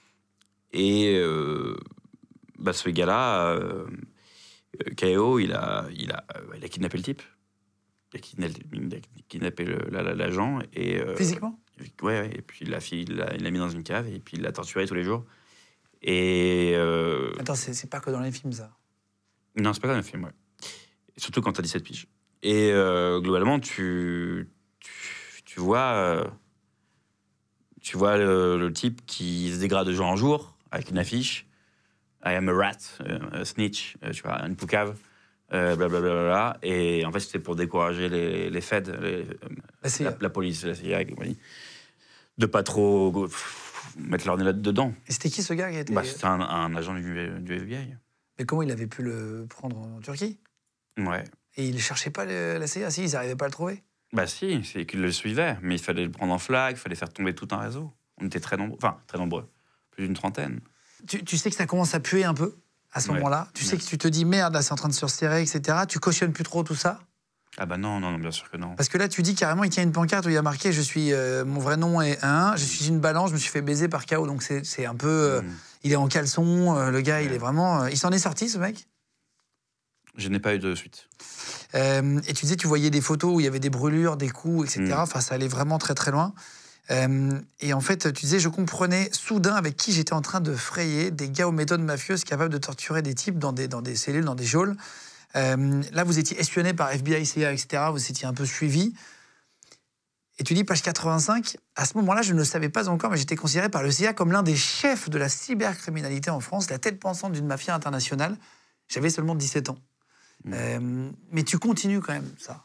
Et euh, bah, ce gars-là, euh, K O, il a, il, a, il a kidnappé le type. Il a kidnappé, il a kidnappé le, l'agent. Et, euh, physiquement? Ouais, ouais, et puis il l'a, il, l'a, il l'a mis dans une cave, et puis il l'a torturé tous les jours. Et... Euh... Attends, c'est, c'est pas que dans les films, ça? Non, c'est pas que dans les films, ouais. Et surtout quand t'as dix-sept piges. Et euh, globalement, tu... Tu, tu vois, euh, tu vois le, le type qui se dégrade de jour en jour avec une affiche I am a rat, euh, a snitch, euh, tu vois, une poucave, euh, blablabla. Et en fait, c'était pour décourager les, les Feds, les, la, la, la police, la C I A, de pas trop pff, mettre leur nez là-dedans. Et c'était qui ce gars qui était... bah, C'était un, un agent du, du F B I. Mais comment il avait pu le prendre en Turquie? Ouais. Et il ne cherchait pas le, la C I A, si, ils n'arrivaient pas à le trouver? Bah si, c'est qu'il le suivait, mais il fallait le prendre en flag, il fallait faire tomber tout un réseau. On était très nombreux, enfin très nombreux, plus d'une trentaine. Tu, tu sais que ça commence à puer un peu à ce ouais. moment-là. Tu ouais. sais que tu te dis merde, là c'est en train de se resserrer, et cetera. Tu cautionnes plus trop tout ça? Ah bah non, non, non, bien sûr que non. Parce que là tu dis carrément, il tient une pancarte où il y a marqué je suis euh, mon vrai nom est un, je suis une balance, je me suis fait baiser par K O, donc c'est, c'est un peu, euh, mmh. il est en caleçon, euh, le gars ouais. il est vraiment, euh, il s'en est sorti ce mec? Je n'ai pas eu de suite. Euh, et tu disais, tu voyais des photos où il y avait des brûlures, des coups, et cetera. Mmh. Enfin, ça allait vraiment très très loin. Euh, et en fait, tu disais, je comprenais soudain avec qui j'étais en train de frayer des gars aux méthodes mafieuses capables de torturer des types dans des, dans des cellules, dans des geôles. Euh, là, vous étiez espionné par F B I, C I A, et cetera. Vous étiez un peu suivi. Et tu dis, page quatre-vingt-cinq, à ce moment-là, je ne le savais pas encore, mais j'étais considéré par le C I A comme l'un des chefs de la cybercriminalité en France, la tête pensante d'une mafia internationale. J'avais seulement dix-sept ans. Mmh. Euh, mais tu continues quand même ça.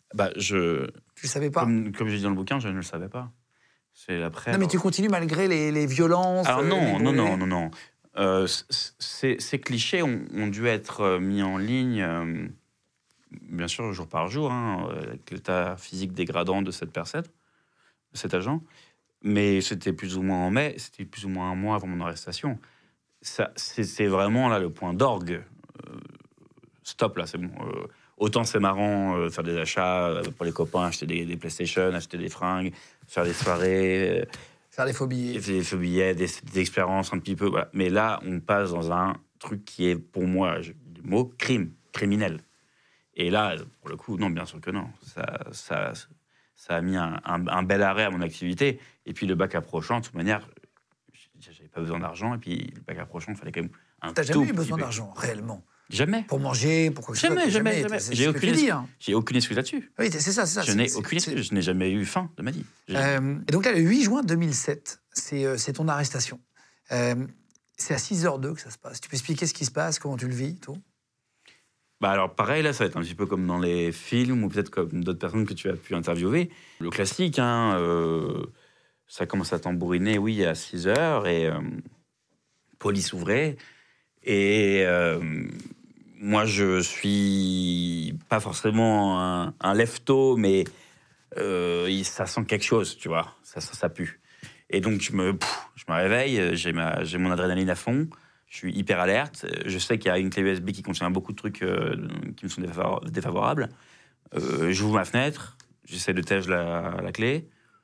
Bah, je... Tu le savais pas? Comme, comme je dis dans le bouquin, je ne le savais pas. C'est après. Non, mais tu continues malgré les, les violences. Alors non, les non, non, brûlés. non, non. Euh, ces, ces clichés ont, ont dû être mis en ligne, euh, bien sûr, jour par jour, hein, avec l'état physique dégradant de cette personne, de cet agent. Mais c'était plus ou moins en mai, c'était plus ou moins un mois avant mon arrestation. Ça, c'est, c'est vraiment là le point d'orgue. Euh, stop, là, c'est bon. Euh, autant c'est marrant euh, faire des achats euh, pour les copains, acheter des, des PlayStation, acheter des fringues, faire des soirées... Euh, Faire des phobies. Des faux billets, des, des expériences un petit peu. Voilà. Mais là, on passe dans un truc qui est, pour moi, je, le mot crime, criminel. Et là, pour le coup, non, bien sûr que non. Ça, ça, ça a mis un, un, un bel arrêt à mon activité. Et puis le bac approchant, de toute manière, j'avais pas besoin d'argent. Et puis le bac approchant, il fallait quand même un T'as tout jamais eu petit besoin peu. d'argent, réellement? Jamais. Pour manger, pour quoi que ce Jamais, soit, jamais, jamais. c'est J'ai ce que aucune, tu dis, hein. j'ai aucune excuse là-dessus. Oui, c'est ça, c'est ça. Je c'est- n'ai c'est- aucune c'est- excuse. Je n'ai jamais eu faim de ma vie. J'ai- Euh, et donc là, le huit juin deux mille sept, c'est, euh, c'est ton arrestation. Euh, c'est à six heures deux que ça se passe. Tu peux expliquer ce qui se passe, comment tu le vis, tout? Bah alors pareil, là, ça va être un petit peu comme dans les films ou peut-être comme d'autres personnes que tu as pu interviewer. Le classique, hein, euh, ça commence à tambouriner, oui, à six heures, et euh, police ouvrait. Et euh, moi, je suis pas forcément un, un lève-tôt, mais euh, il- ça sent quelque chose, tu vois, ça, ça, ça pue. Et donc, je me, pff, je me réveille, j'ai, ma, j'ai mon adrénaline à fond. Je suis hyper alerte. Je sais qu'il y a une clé U S B qui contient beaucoup de trucs euh, qui me sont défavor- défavorables. Euh, j'ouvre ma fenêtre, j'essaie de tège la, la clé.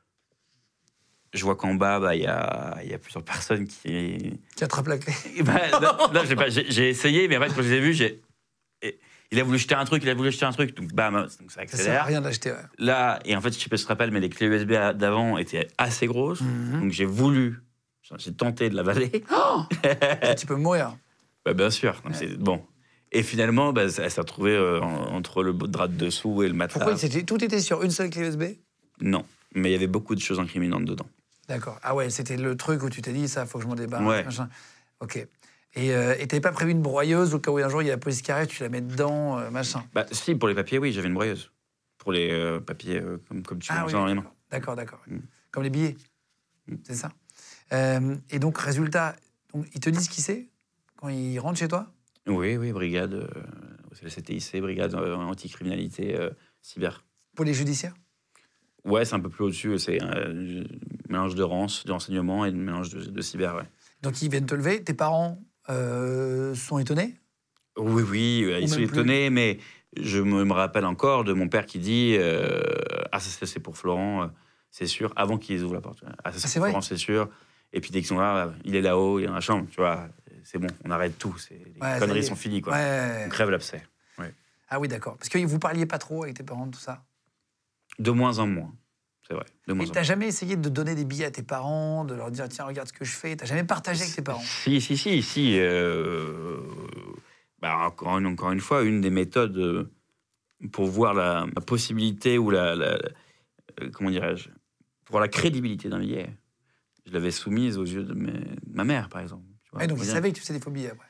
Je vois qu'en bas, bah, il y, a, il y a plusieurs personnes qui... Qui attrape la clé. Et bah, là, là, j'ai, pas- j'ai- j'ai essayé, mais en fait, quand je les ai vus, j'ai... et il a voulu jeter un truc, il a voulu jeter un truc. Donc, bam, donc ça Ça sert à accélère. rien d'acheter. Ouais. Là, et en fait, je sais pas si tu te rappelles, mais les clés U S B d'avant étaient assez grosses. Mhm. Donc, j'ai voulu... J'ai tenté de l'avaler. Tu peux mourir. Bah, bien sûr. Donc, c'est, bon. Et finalement, bah, ça- elle s'est retrouvée euh, en- entre le drap de dessous et le matelas. Pourquoi c'était, tout était sur une seule clé U S B? Non, mais il y avait beaucoup de choses incriminantes dedans. D'accord. Ah ouais, c'était le truc où tu t'es dit, ça, faut que je m'en débarrasse. Ouais. Machin. Ok. Et euh, et t'avais pas prévu une broyeuse au cas où un jour il y a la police qui arrive, tu la mets dedans, euh, machin. Bah, si, pour les papiers, oui, j'avais une broyeuse. Pour les euh, papiers, euh, comme, comme tu Ah vois oui, ça dans les mains. d'accord. D'accord, d'accord. Mm. Comme les billets. C'est ça. Euh, et donc, résultat, donc, ils te disent qui c'est quand ils rentrent chez toi? Oui, oui, brigade, euh, c'est la C T I C, brigade euh, anticriminalité euh, cyber. Police judiciaire? Ouais, c'est un peu plus au-dessus, c'est un euh, mélange de rance, de renseignement et de mélange de, de cyber, ouais. Donc, ils viennent te lever. Tes parents euh, sont étonnés? Oui, oui, euh, Ou ils sont même plus. étonnés, mais je me, me rappelle encore de mon père qui dit euh, Ah, ça, c'est pour Florent, euh, c'est sûr, avant qu'ils ouvrent la porte. Ah, ça, Ah, c'est c'est pour vrai Florent, c'est sûr. Et puis dès qu'ils sont là, il est là-haut, il est dans la chambre, tu vois, c'est bon, on arrête tout. C'est, les Ouais, ça conneries y est. sont finies, quoi. Ouais. On crève l'abcès. Ah oui, d'accord. Parce que vous parliez pas trop avec tes parents de tout ça. De moins en moins, c'est vrai. De moins Et en t'as moins. jamais essayé de donner des billets à tes parents, de leur dire tiens regarde ce que je fais. T'as jamais partagé avec tes parents? Si, si, si, si. euh, bah, encore, une, encore une fois, une des méthodes euh, pour voir la, la possibilité ou la, la- euh, comment dirais-je, pour la crédibilité d'un billet, je l'avais soumise aux yeux de, mes- de ma mère, par exemple. Tu vois, Ouais, donc pour ils dire, savaient que tu faisais des faux billets après.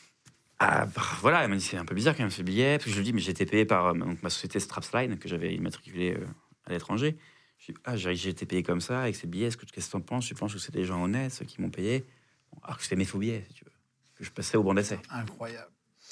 Ah, bah, voilà, elle m'a dit c'est un peu bizarre quand même ce billet. Parce que je lui dis, mais j'ai été payé par euh, donc, ma société Strapsline, que j'avais immatriculée euh, à l'étranger. Je lui dis, ah, j'ai j'ai été payé comme ça, avec ces billets, est-ce que, qu'est-ce que tu en penses? Je pense que c'est des gens honnêtes, ceux qui m'ont payé. Bon, alors que c'était mes faux billets, si tu veux. Que je passais au banc d'essai. Incroyable.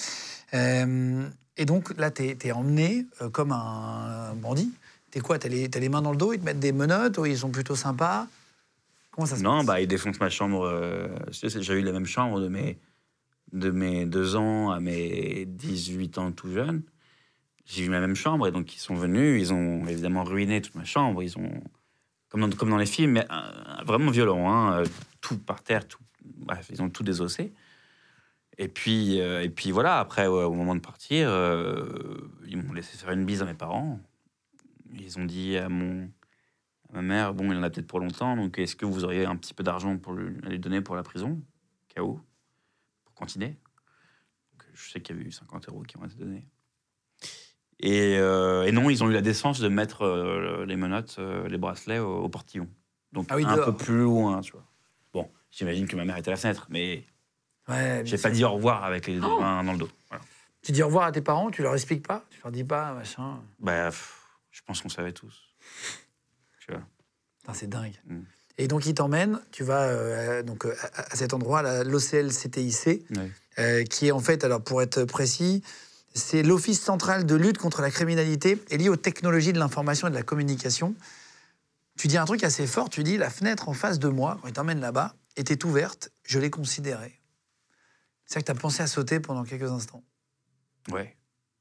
Euh, et donc là, t'es es emmené euh, comme un bandit. T'es quoi? T'as les, t'as les mains dans le dos, ils te mettent des menottes, ou ils sont plutôt sympas? Comment ça se Non, passe? bah, ils défoncent ma chambre. euh, tu sais, j'ai eu la même chambre de mes, de mes deux ans à mes dix-huit ans tout jeune. J'ai eu la même chambre, et donc ils sont venus, ils ont évidemment ruiné toute ma chambre. Ils ont, comme dans, comme dans les films, mais euh, vraiment violent, hein, euh, tout par terre, tout, bref, ils ont tout désossé. Et puis, euh, et puis voilà, après, ouais, au moment de partir, euh, ils m'ont laissé faire une bise à mes parents. Ils ont dit à, mon, à ma mère, bon, il en a peut-être pour longtemps, donc est-ce que vous auriez un petit peu d'argent pour lui, à lui donner pour la prison, au cas où, pour cantiner? Donc, je sais qu'il y avait eu cinquante euros qui ont été donnés. Et, euh, et non, ils ont eu la décence de mettre euh, les menottes, euh, les bracelets au, au portillon. Donc Ah oui, un dehors. peu plus loin, tu vois. Bon, j'imagine que ma mère était à la fenêtre, mais Ouais, bien j'ai sûr. pas dit au revoir avec les deux mains dans le dos. Voilà. Tu dis au revoir à tes parents, tu leur expliques pas? Tu leur dis pas, machin? Bah, pff, Je pense qu'on savait tous. Tu vois. Putain, c'est dingue. Mm. Et donc, il t'emmène, tu vas euh, donc, à, à cet endroit, l'O C L C T I C, Ouais. euh, qui est en fait, alors pour être précis, c'est l'Office central de lutte contre la criminalité et lié aux technologies de l'information et de la communication. Tu dis un truc assez fort, tu dis la fenêtre en face de moi, quand il t'emmène là-bas, était ouverte, je l'ai considérée. C'est vrai que tu as pensé à sauter pendant quelques instants. Ouais.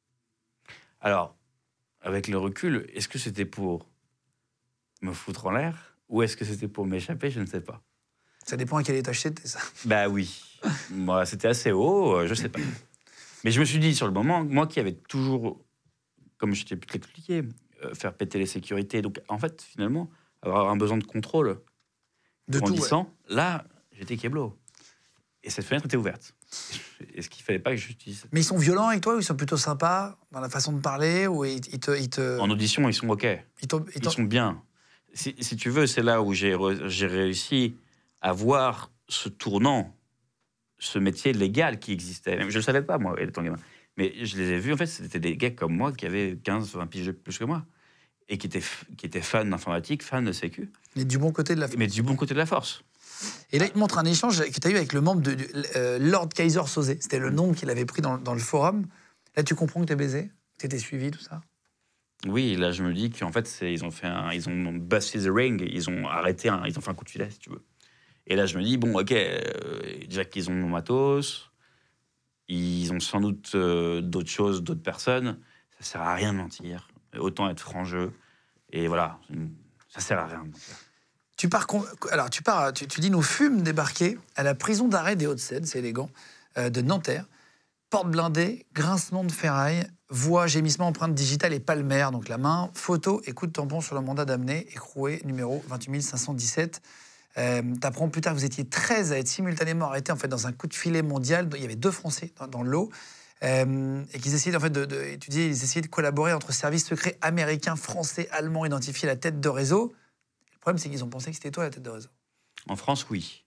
Alors, avec le recul, est-ce que c'était pour me foutre en l'air ou est-ce que c'était pour m'échapper? Je ne sais pas. Ça dépend à quel étage c'était, ça. Bah oui. Moi, c'était assez haut, euh, je sais pas. Mais je me suis dit sur le moment, moi qui avais toujours, comme je t'ai pu te l'expliquer, euh, faire péter les sécurités. Donc en fait, finalement, avoir un besoin de contrôle De tout, grandissant, ouais. là, j'étais keblo. Et cette fenêtre était ouverte. Est-ce qu'il fallait pas que j'utilise? Mais ils sont violents avec toi ou ils sont plutôt sympas dans la façon de parler ou ils, ils te, ils te... En audition, ils sont OK. Ils, t'ont- ils Ils t'ont- sont bien. Si, si tu veux, c'est là où j'ai, re- j'ai réussi à voir ce tournant, ce métier légal qui existait. Je ne le savais pas, moi, étant gamin. Mais je les ai vus, en fait, c'était des gars comme moi qui avaient quinze, vingt piges de plus que moi. Et qui étaient, f- qui étaient fans d'informatique, fans de sécu. Mais du bon côté de la... Mais du bon côté de la force. Et là, il te montre un échange que tu as eu avec le membre de, de euh, Lord Kaiser Soze. C'était le nom qu'il avait pris dans, dans le forum. Là, tu comprends que t'es baisé, que t'étais suivi, tout ça. Oui, là, je me dis qu'en fait, c'est, ils ont fait un, ils ont busted the ring, ils ont arrêté, un, ils ont fait un coup de filet, si tu veux. Et là, je me dis, bon, OK, euh, déjà qu'ils ont mon matos, ils ont sans doute euh, d'autres choses, d'autres personnes, ça sert à rien de mentir. Autant être franc jeu. Et voilà, ça sert à rien de mentir. Tu pars, con- alors, tu, pars, tu, tu dis, nous fûmes débarqués à la prison d'arrêt des Hauts-de-Seine, c'est élégant, euh, de Nanterre. Porte blindée, grincement de ferraille, voix, gémissement, empreinte digitale et palmaire, donc la main, photo et coup de tampon sur le mandat d'amener, écroué, numéro vingt-huit cinq cent dix-sept. Euh, T'apprends plus tard que vous étiez treize à être simultanément arrêtés en fait, dans un coup de filet mondial. Il y avait deux Français dans, dans l'eau. Euh, et qu'ils essayaient en fait de, de étudier, ils essayaient de collaborer entre services secrets américains, français, allemands, identifier la tête de réseau. Le problème, c'est qu'ils ont pensé que c'était toi la tête de réseau. En France, oui.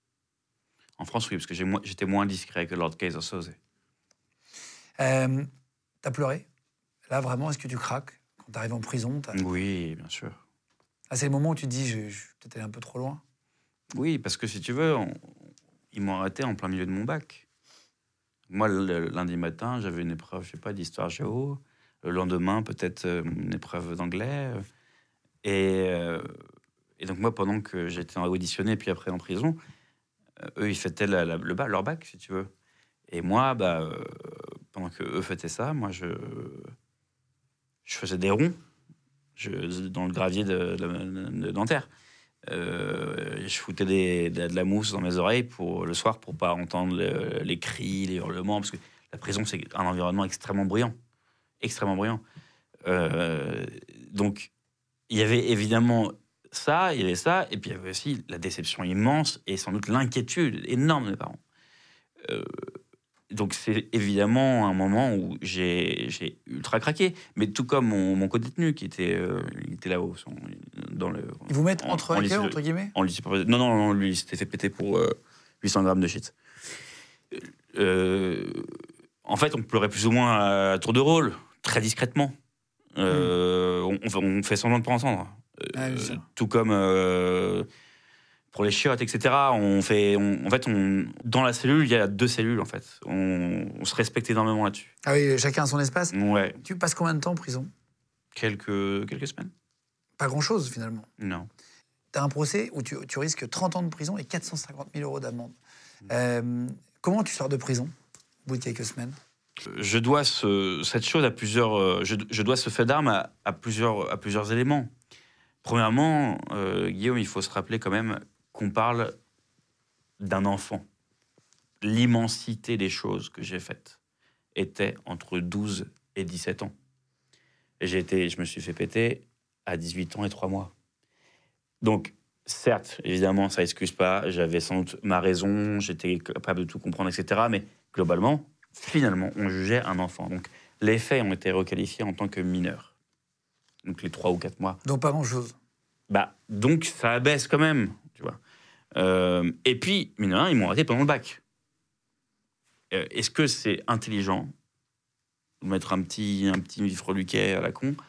En France, oui, parce que j'ai mo- j'étais moins discret que Lord Kaiser Soze. Euh, t'as pleuré. Là, vraiment, est-ce que tu craques quand t'arrives en prison? t'as- Oui, bien sûr. Ah, c'est le moment où tu te dis, je, je suis peut-être allé un peu trop loin. Oui, parce que si tu veux, on- ils m'ont arrêté en plein milieu de mon bac. Moi, le, le lundi matin, j'avais une épreuve, je sais pas, d'histoire géo. Le lendemain, peut-être euh, une épreuve d'anglais. Et, euh, et donc moi, pendant que j'étais auditionné, puis après en prison, euh, eux, ils fêtaient la- la- le ba- leur bac, si tu veux. Et moi, bah, euh, pendant que eux fêtaient ça, moi, je, je faisais des ronds je, dans le gravier de, de, de Nanterre. Euh, je foutais des, de, de la mousse dans mes oreilles pour, le soir pour pas entendre le- les cris, les hurlements, parce que la prison, c'est un environnement extrêmement bruyant. Extrêmement bruyant. Euh, donc, il y avait évidemment ça, il y avait ça, et puis il y avait aussi la déception immense et sans doute l'inquiétude énorme des parents. Euh, donc, c'est évidemment un moment où j'ai, j'ai ultra craqué, mais tout comme mon, mon co-détenu qui était, euh, il était là-haut, son- dans le... Ils vous mettent en- entre en hackers, lycée- entre guillemets? en lycée professionnel. Non, non, non, lui, il s'était fait péter pour euh, huit cents grammes de shit. Euh, en fait, on pleurait plus ou moins à tour de rôle, très discrètement. Euh, on, on fait semblant de ne pas entendre. Euh, Ah, bien sûr. tout comme euh, pour les chiottes, et cetera. On fait, on- en fait, on, dans la cellule, il y a deux cellules, en fait. On, on se respecte énormément là-dessus. Ah oui, chacun a son espace. Ouais. Tu passes combien de temps en prison? Quelques, quelques semaines. Pas grand-chose, finalement. Non. Tu as un procès où tu, tu risques trente ans de prison et quatre cent cinquante mille euros d'amende. Euh, comment tu sors de prison au bout de quelques semaines? Je dois ce, cette chose à plusieurs. euh, Je, je dois ce fait d'armes à, à plusieurs, à plusieurs éléments. Premièrement, euh, Guillaume, il faut se rappeler quand même qu'on parle d'un enfant. L'immensité des choses que j'ai faites était entre douze et dix-sept ans. Et j'ai été, je me suis fait péter à dix-huit ans et trois mois. Donc, certes, évidemment, ça excuse pas. J'avais sans doute ma raison, j'étais capable de tout comprendre, et cetera. Mais globalement, finalement, on jugeait un enfant. Donc, les faits ont été requalifiés en tant que mineurs. Donc, les trois ou quatre mois. Donc pas grand-chose. Bah, donc, ça abaisse quand même, tu vois. Euh, et puis, mine de rien, ils m'ont arrêté pendant le bac. Euh, est-ce que c'est intelligent de mettre un petit, un petit freluquet à la con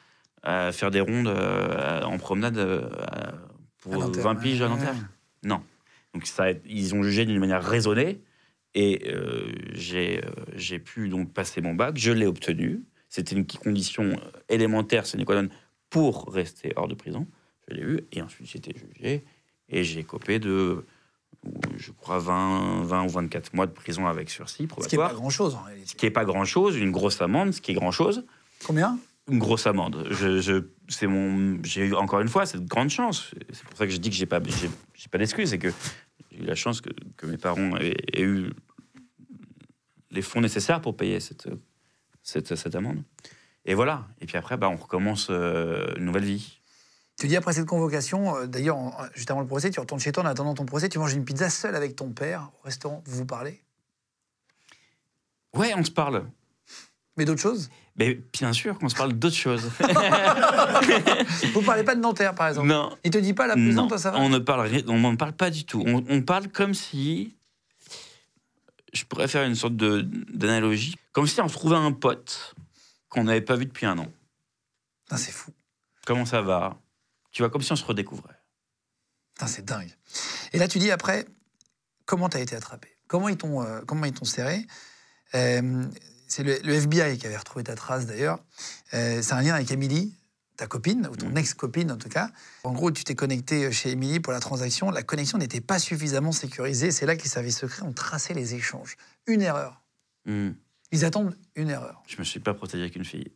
à faire des rondes euh, en promenade euh, pour À Nanterre, vingt piges à ouais. Nanterre. Non. Donc ça, ils ont jugé d'une manière raisonnée et euh, j'ai, euh, j'ai pu donc passer mon bac. Je l'ai obtenu. C'était une condition élémentaire, sine qua non, pour rester hors de prison. Je l'ai eu et ensuite j'ai été jugé et j'ai copé de, je crois, vingt, vingt ou vingt-quatre mois de prison avec sursis Ce qui n'est probatoire. pas grand-chose en réalité. Ce qui n'est pas grand-chose, une grosse amende, ce qui est grand-chose. Combien ? Une grosse amende. Je, je, c'est mon, j'ai eu encore une fois cette grande chance. C'est pour ça que je dis que j'ai pas, j'ai, j'ai pas d'excuses. C'est que j'ai eu la chance que, que mes parents aient, aient eu les fonds nécessaires pour payer cette, cette, cette amende. Et voilà. Et puis après, bah, on recommence euh, une nouvelle vie. Tu dis après cette convocation, euh, d'ailleurs, en- juste avant le procès, tu retournes chez toi en attendant ton procès, tu manges une pizza seule avec ton père au restaurant, vous vous parlez ? Ouais, on se parle. Mais d'autres choses ? Mais bien sûr qu'on se parle d'autres choses. Vous parlez pas de Nanterre, par exemple ? Non. Il te dit pas la prison, Non, toi, ça va ? on ne parle, ri- on n'en parle pas du tout. On, on parle comme si, je pourrais faire une sorte de, d'analogie, comme si on trouvait un pote qu'on n'avait pas vu depuis un an. Putain, c'est fou. Comment ça va ? Tu vois, comme si on se redécouvrait. Putain, c'est dingue. Et là, tu dis après, comment t'as été attrapé ? Comment ils t'ont, euh, comment ils t'ont serré ? Euh, C'est le, le F B I qui avait retrouvé ta trace, d'ailleurs. Euh, c'est un lien avec Émilie, ta copine, ou ton Mm. ex-copine, en tout cas. En gros, tu t'es connecté chez Émilie pour la transaction. La connexion n'était pas suffisamment sécurisée. C'est là que les services secrets ont tracé les échanges. Une erreur. Hmm. Ils attendent une erreur. Je me suis pas protégé avec une fille.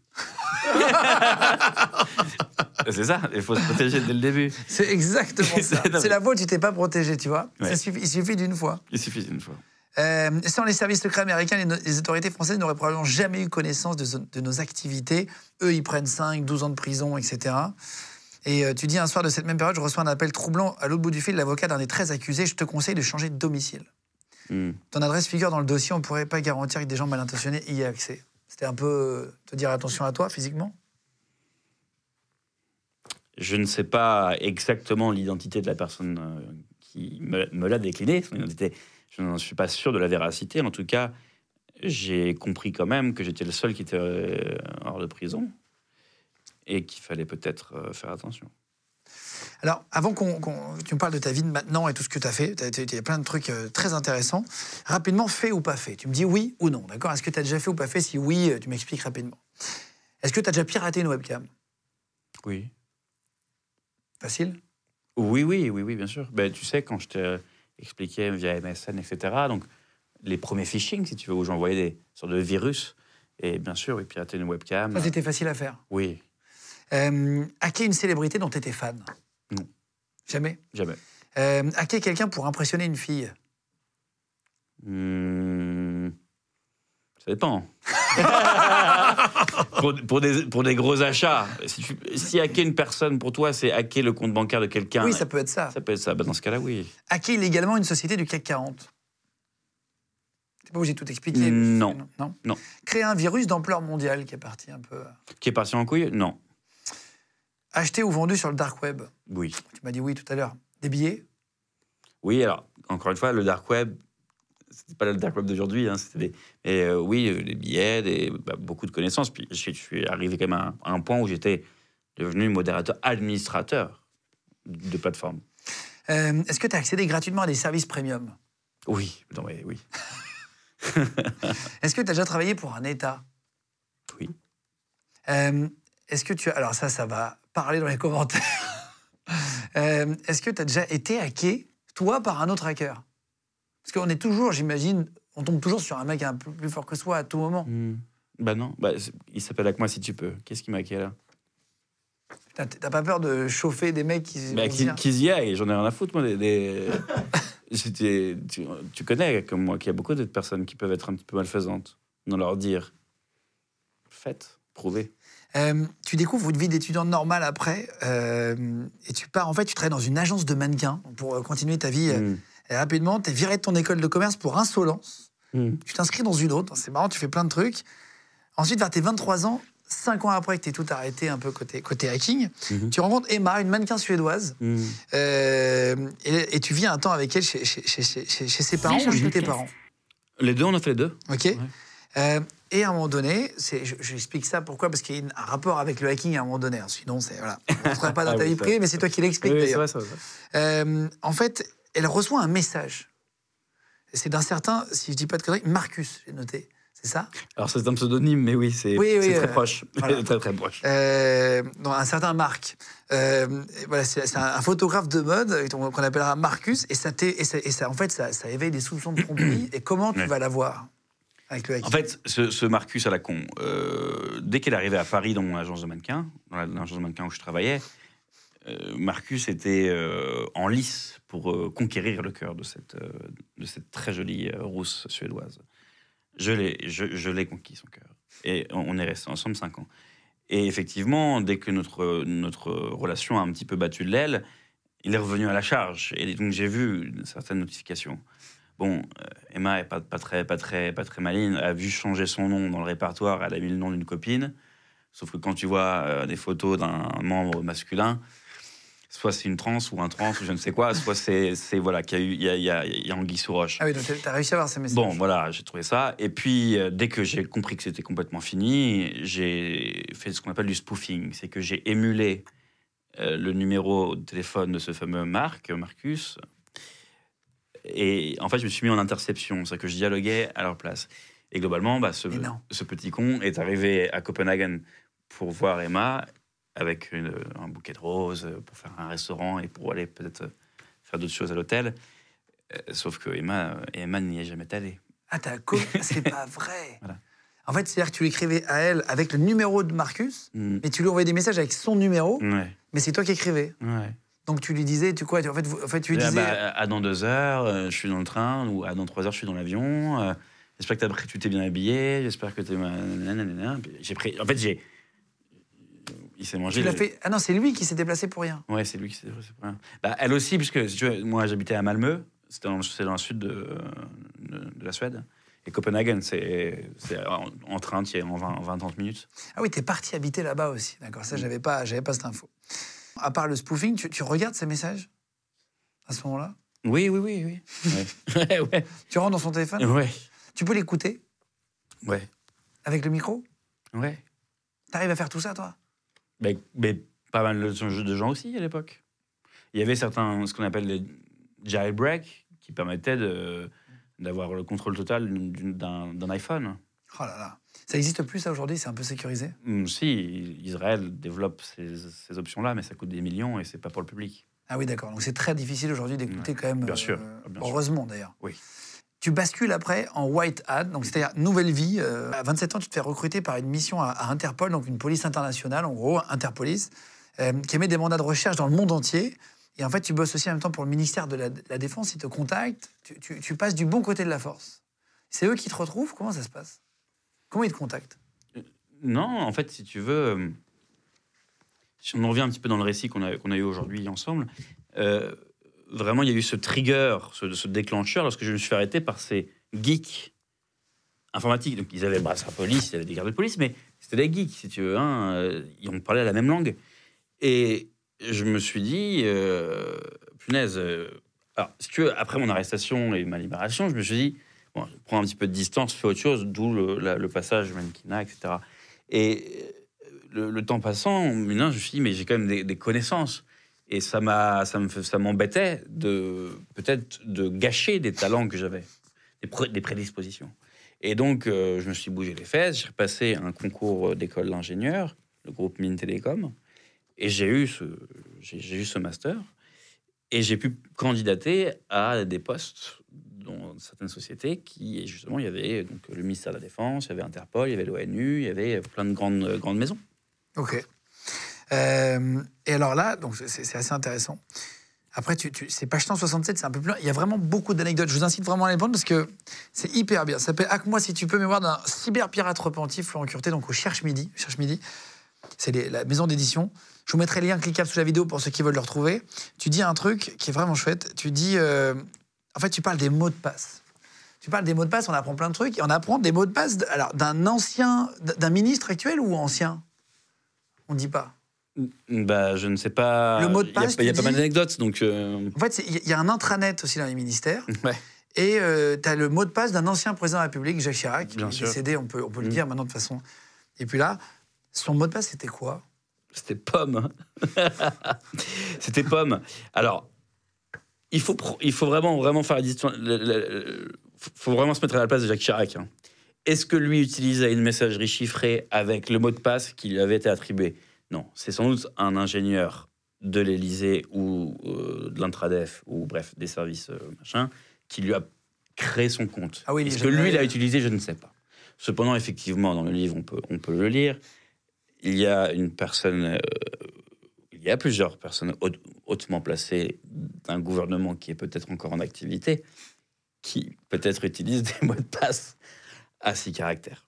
C'est ça, il faut se protéger dès le début. C'est exactement ça. C'est- non, mais- C'est la fois où tu t'es pas protégé, tu vois. Ouais. Ça suffit, il suffit d'une fois. Il suffit d'une fois. Euh, sans les services secrets américains, les, no- les autorités françaises n'auraient probablement jamais eu connaissance de, zo- de nos activités. Eux, ils prennent cinq, douze ans de prison, et cetera. Et euh, tu dis, un soir de cette même période, je reçois un appel troublant à l'autre bout du fil, l'avocat d'un des treize accusés. Je te conseille de changer de domicile. Hmm. Ton adresse figure dans le dossier, on ne pourrait pas garantir que des gens mal intentionnés y aient accès. C'était un peu euh, te dire attention à toi, physiquement. Je ne sais pas exactement l'identité de la personne euh, qui me, me l'a décliné, son identité. Je n'en suis pas sûr de la véracité. En tout cas, j'ai compris quand même que j'étais le seul qui était euh, hors de prison et qu'il fallait peut-être euh, faire attention. Alors, avant qu'on, qu'on- tu me parles de ta vie de maintenant et tout ce que tu as fait, il y a plein de trucs euh, très intéressants. Rapidement, fait ou pas fait ? Tu me dis oui ou non, d'accord ? Est-ce que tu as déjà fait ou pas fait ? Si oui, euh, tu m'expliques rapidement. Est-ce que tu as déjà piraté une webcam ? Oui. Facile ? Oui, oui, oui, oui, bien sûr. Ben, tu sais, quand je te expliquais via M S N, et cetera, donc les premiers phishing, si tu veux, où j'envoyais des sortes de virus, et bien sûr, oui, pirater une webcam. Ça, c'était facile à faire. Oui, Euh, hacker une célébrité dont tu étais fan ? Non. Jamais ? jamais. Euh, hacker quelqu'un pour impressionner une fille ? Hmm, ça dépend. pour, pour, des, pour des gros achats, si, tu, si hacker une personne, pour toi, c'est hacker le compte bancaire de quelqu'un. Oui, ça peut être ça. Ça peut être ça. Ben, dans ce cas-là, oui. Hacker illégalement une société du C A C quarante ? T'es pas obligé de tout expliquer. mais- Non. non. Non. Créer un virus d'ampleur mondiale qui est parti un peu... Qui est parti en couille ? Non. Acheté ou vendu sur le dark web ? Oui. Tu m'as dit oui tout à l'heure. Des billets ? Oui, alors, encore une fois, le dark web, c'était pas le dark web d'aujourd'hui, hein, c'était des... Mais euh, oui, euh, des billets, des, bah, beaucoup de connaissances. Puis je, je suis arrivé quand même à un, à un point où j'étais devenu modérateur administrateur de plateforme. Euh, Est-ce que tu as accédé gratuitement à des services premium ? Oui, non, mais oui. Est-ce que tu as déjà travaillé pour un État ? Oui. Euh, Est-ce que tu as... Alors ça, ça va parler dans les commentaires. Euh, Est-ce que tu as déjà été hacké, toi, par un autre hacker ? Parce qu'on est toujours, j'imagine, on tombe toujours sur un mec un peu plus fort que soi à tout moment. Hmm. Bah non, bah, c'est- il s'appelle avec moi si tu peux. Qu'est-ce qui m'a hacké là ? Putain, T'as pas peur de chauffer des mecs qui... Bah, vont se qui, dire- qui y aille, j'en ai rien à foutre, moi. Des, des... J'étais- tu, tu connais, comme moi, qu'il y a beaucoup d'autres personnes qui peuvent être un petit peu malfaisantes. Dans leur dire, faites, prouvez. Euh, tu découvres une vie d'étudiant normale après, euh, et tu pars, en fait, tu travailles dans une agence de mannequins pour euh, continuer ta vie. euh, Hmm. Et rapidement, tu es viré de ton école de commerce pour insolence. Hmm. Tu t'inscris dans une autre. C'est marrant, tu fais plein de trucs. Ensuite, vers tes vingt-trois ans, cinq ans après que tu aies tout arrêté un peu côté, côté hacking, Mhm. tu rencontres Emma, une mannequin suédoise, Hmm. euh, et, et tu vis un temps avec elle chez, chez, chez, chez, chez ses parents ou chez tes parents. Les deux, on a fait les deux. Ok. Euh, et à un moment donné, c'est, je, j'explique ça pourquoi, parce qu'il y a un rapport avec le hacking à un moment donné. Hein, sinon, c'est, voilà, on ne serait pas dans Ah ta oui, vie ça. privée, mais c'est toi qui l'expliques Oui, d'ailleurs. c'est vrai, c'est vrai. Euh, en fait, elle reçoit un message. C'est d'un certain, si je dis pas de conneries, Marcus, j'ai noté. C'est ça? Alors, c'est un pseudonyme, mais oui, c'est, Oui, oui, c'est euh, très proche. voilà. très, très proche. Euh, non, un certain Marc. Euh, voilà, c'est, c'est un, un photographe de mode qu'on qu'on appellera Marcus, et ça, t'est- et ça, et ça en fait, ça, ça éveille des soupçons de tromperie. Et comment tu Ouais. vas l'avoir avec le hacking? En fait, ce, ce Marcus à la con, euh, dès qu'elle arrivait à Paris dans mon agence de mannequin, dans la- l'agence de mannequin où je travaillais, euh, Marcus était euh, en lice pour euh, conquérir le cœur de cette, euh, de cette très jolie euh, rousse suédoise. Je l'ai, je, je l'ai conquis, son cœur. Et on, on est restés ensemble cinq ans. Et effectivement, dès que notre, notre relation a un petit peu battu de l'aile, il est revenu à la charge. Et donc, j'ai vu certaines notifications. Bon, euh, Emma est pas, pas, très, pas, très, pas très maligne, a vu changer son nom dans le répertoire, elle a mis le nom d'une copine. Sauf que quand tu vois euh, des photos d'un membre masculin, soit c'est une trans ou un trans ou je ne sais quoi, soit c'est, c'est voilà, qu'il y a eu, il y a, il y a, il y a anguille sous roche. Ah oui, donc t'as réussi à avoir ces messages. Bon, voilà, j'ai trouvé ça. Et puis, euh, dès que j'ai compris que c'était complètement fini, j'ai fait ce qu'on appelle du spoofing. C'est que j'ai émulé euh, le numéro de téléphone de ce fameux Marc, Marcus. Et en fait, je me suis mis en interception. C'est-à-dire que je dialoguais à leur place. Et globalement, bah, ce, Mais non. ce petit con est arrivé à Copenhague pour voir Emma avec une- un bouquet de roses, pour faire un restaurant et pour aller peut-être faire d'autres choses à l'hôtel. Euh, sauf que Emma, Emma n'y est jamais allée. Ah, t'as co- c'est pas vrai. Voilà. En fait, c'est-à-dire que tu l'écrivais à elle avec le numéro de Marcus, Mm. mais tu lui envoyais des messages avec son numéro, Ouais, mais c'est toi qui écrivais. ouais. Donc tu lui disais, tu quoi? En fait, vous- en fait tu lui Ah disais. bah, à dans deux heures, euh, je suis dans le train, ou à dans trois heures, je suis dans l'avion. euh, j'espère que t'as- tu t'es bien habillé, j'espère que t'es. nanana. Puis J'ai pris. En fait, j'ai. Il s'est mangé. Tu l'as le- fait. Ah non, c'est lui qui s'est déplacé pour rien. Ouais, c'est lui qui s'est déplacé pour rien. Bah, elle aussi, puisque si tu veux, moi j'habitais à Malmö, c'était dans, c'est dans le sud de, de, de la Suède. Et Copenhague, c'est, c'est en, en train, tu y es en vingt à trente minutes. Ah oui, t'es parti habiter là-bas aussi. D'accord, ça, j'avais pas, j'avais pas cette info. À part le spoofing, tu, tu regardes ces messages à ce moment-là? Oui, oui, oui, oui. Ouais, ouais, ouais. Tu rentres dans son téléphone? Ouais, Tu peux l'écouter ouais, avec le micro? ouais. T'arrives à faire tout ça, toi? Mais, mais pas mal de, de gens aussi à l'époque. Il y avait certains, ce qu'on appelle les jailbreak, qui permettaient de, d'avoir le contrôle total d'une- d'un, d'un iPhone. Oh là là. Ça existe plus, ça, aujourd'hui? C'est un peu sécurisé? Hum, Si, Israël développe ces, ces options-là, mais ça coûte des millions et c'est pas pour le public. Ah oui, d'accord. Donc c'est très difficile aujourd'hui d'écouter quand même. Bien sûr, euh, bien sûr. heureusement, d'ailleurs. Oui. Tu bascules après en white hat, donc c'est-à-dire nouvelle vie. Euh, à vingt-sept ans, tu te fais recruter par une mission à, à Interpol, donc une police internationale, en gros, Interpolice, euh, qui émet des mandats de recherche dans le monde entier. Et en fait, tu bosses aussi en même temps pour le ministère de la, de la Défense. Ils te contactent. Tu, tu- tu passes du bon côté de la force. C'est eux qui te retrouvent? Comment ça se passe? Comment ils te contactent? Non, en fait, si tu veux, euh, si on en revient un petit peu dans le récit qu'on a, qu'on a eu aujourd'hui ensemble, euh, vraiment, il y a eu ce trigger, ce, ce déclencheur, lorsque je me suis fait arrêter par ces geeks informatiques. Donc, ils avaient le brassard police, ils avaient des gardes de police, mais c'était des geeks, si tu veux. Hein, euh, ils ont parlé la même langue. Et je me suis dit, euh, punaise. euh, alors, si tu veux, après mon arrestation et ma libération, je me suis dit, bon, je prends un petit peu de distance, fais autre chose, d'où le, la- le passage mannequinat, et cetera. Et le, le temps passant, maintenant, je me suis dit, mais j'ai quand même des, des connaissances. Et ça, m'a, ça, me, fait- ça m'embêtait de, peut-être de gâcher des talents que j'avais, des, pré- des prédispositions. Et donc, euh, je me suis bougé les fesses, j'ai repassé un concours d'école d'ingénieur, le groupe Mines Télécom, et j'ai eu ce, j'ai, j'ai eu ce master. Et j'ai pu candidater à des postes dans certaines sociétés qui, justement, il y avait donc, le ministère de la Défense, il y avait Interpol, il y avait l'O N U, il y avait plein de grandes, grandes maisons. Ok. Euh, et alors là, donc c'est, c'est assez intéressant. Après, tu, tu, c'est page cent soixante-sept, c'est un peu plus loin. Il y a vraiment beaucoup d'anecdotes. Je vous incite vraiment à les prendre parce que c'est hyper bien. Ça s'appelle Hack-moi si tu peux, mémoire d'un cyberpirate repenti, Florent Curté, donc au Cherche Midi. Cherche Midi, c'est les- la maison d'édition. Je vous mettrai le lien cliquable sous la vidéo pour ceux qui veulent le retrouver. Tu dis un truc qui est vraiment chouette. Tu dis, euh, en fait, tu parles des mots de passe. Tu parles des mots de passe, on apprend plein de trucs. Et on apprend des mots de passe, de- alors, d'un ancien, d'un ministre actuel ou ancien? On ne dit pas. Bah, je ne sais pas. Le mot de Il y a- passe, Il y a, tu pas mal dis- d'anecdotes, donc. euh, En fait, c'est- il y a un intranet aussi dans les ministères. Ouais. Et euh, tu as le mot de passe d'un ancien président de la République, Jacques Chirac, qui est décédé, on peut, on peut mmh. le dire maintenant de façon... Et puis là, son mot de passe, c'était quoi? C'était pomme. C'était pomme. Alors, il faut, il faut vraiment, vraiment faire la distinction. Il faut vraiment se mettre à la place de Jacques Chirac. Hein. Est-ce que lui utilisait une messagerie chiffrée avec le mot de passe qui lui avait été attribué? Non. C'est sans doute un ingénieur de l'Élysée ou euh, de l'Intradef, ou bref, des services euh, machin, qui lui a créé son compte. Ah oui, Est-ce que lui l'a utilisé? Je ne sais pas. Cependant, effectivement, dans le livre, on peut, on peut le lire. Il y a une personne, euh, il y a plusieurs personnes haut, hautement placées d'un gouvernement qui est peut-être encore en activité, qui peut-être utilisent des mots de passe à six caractères.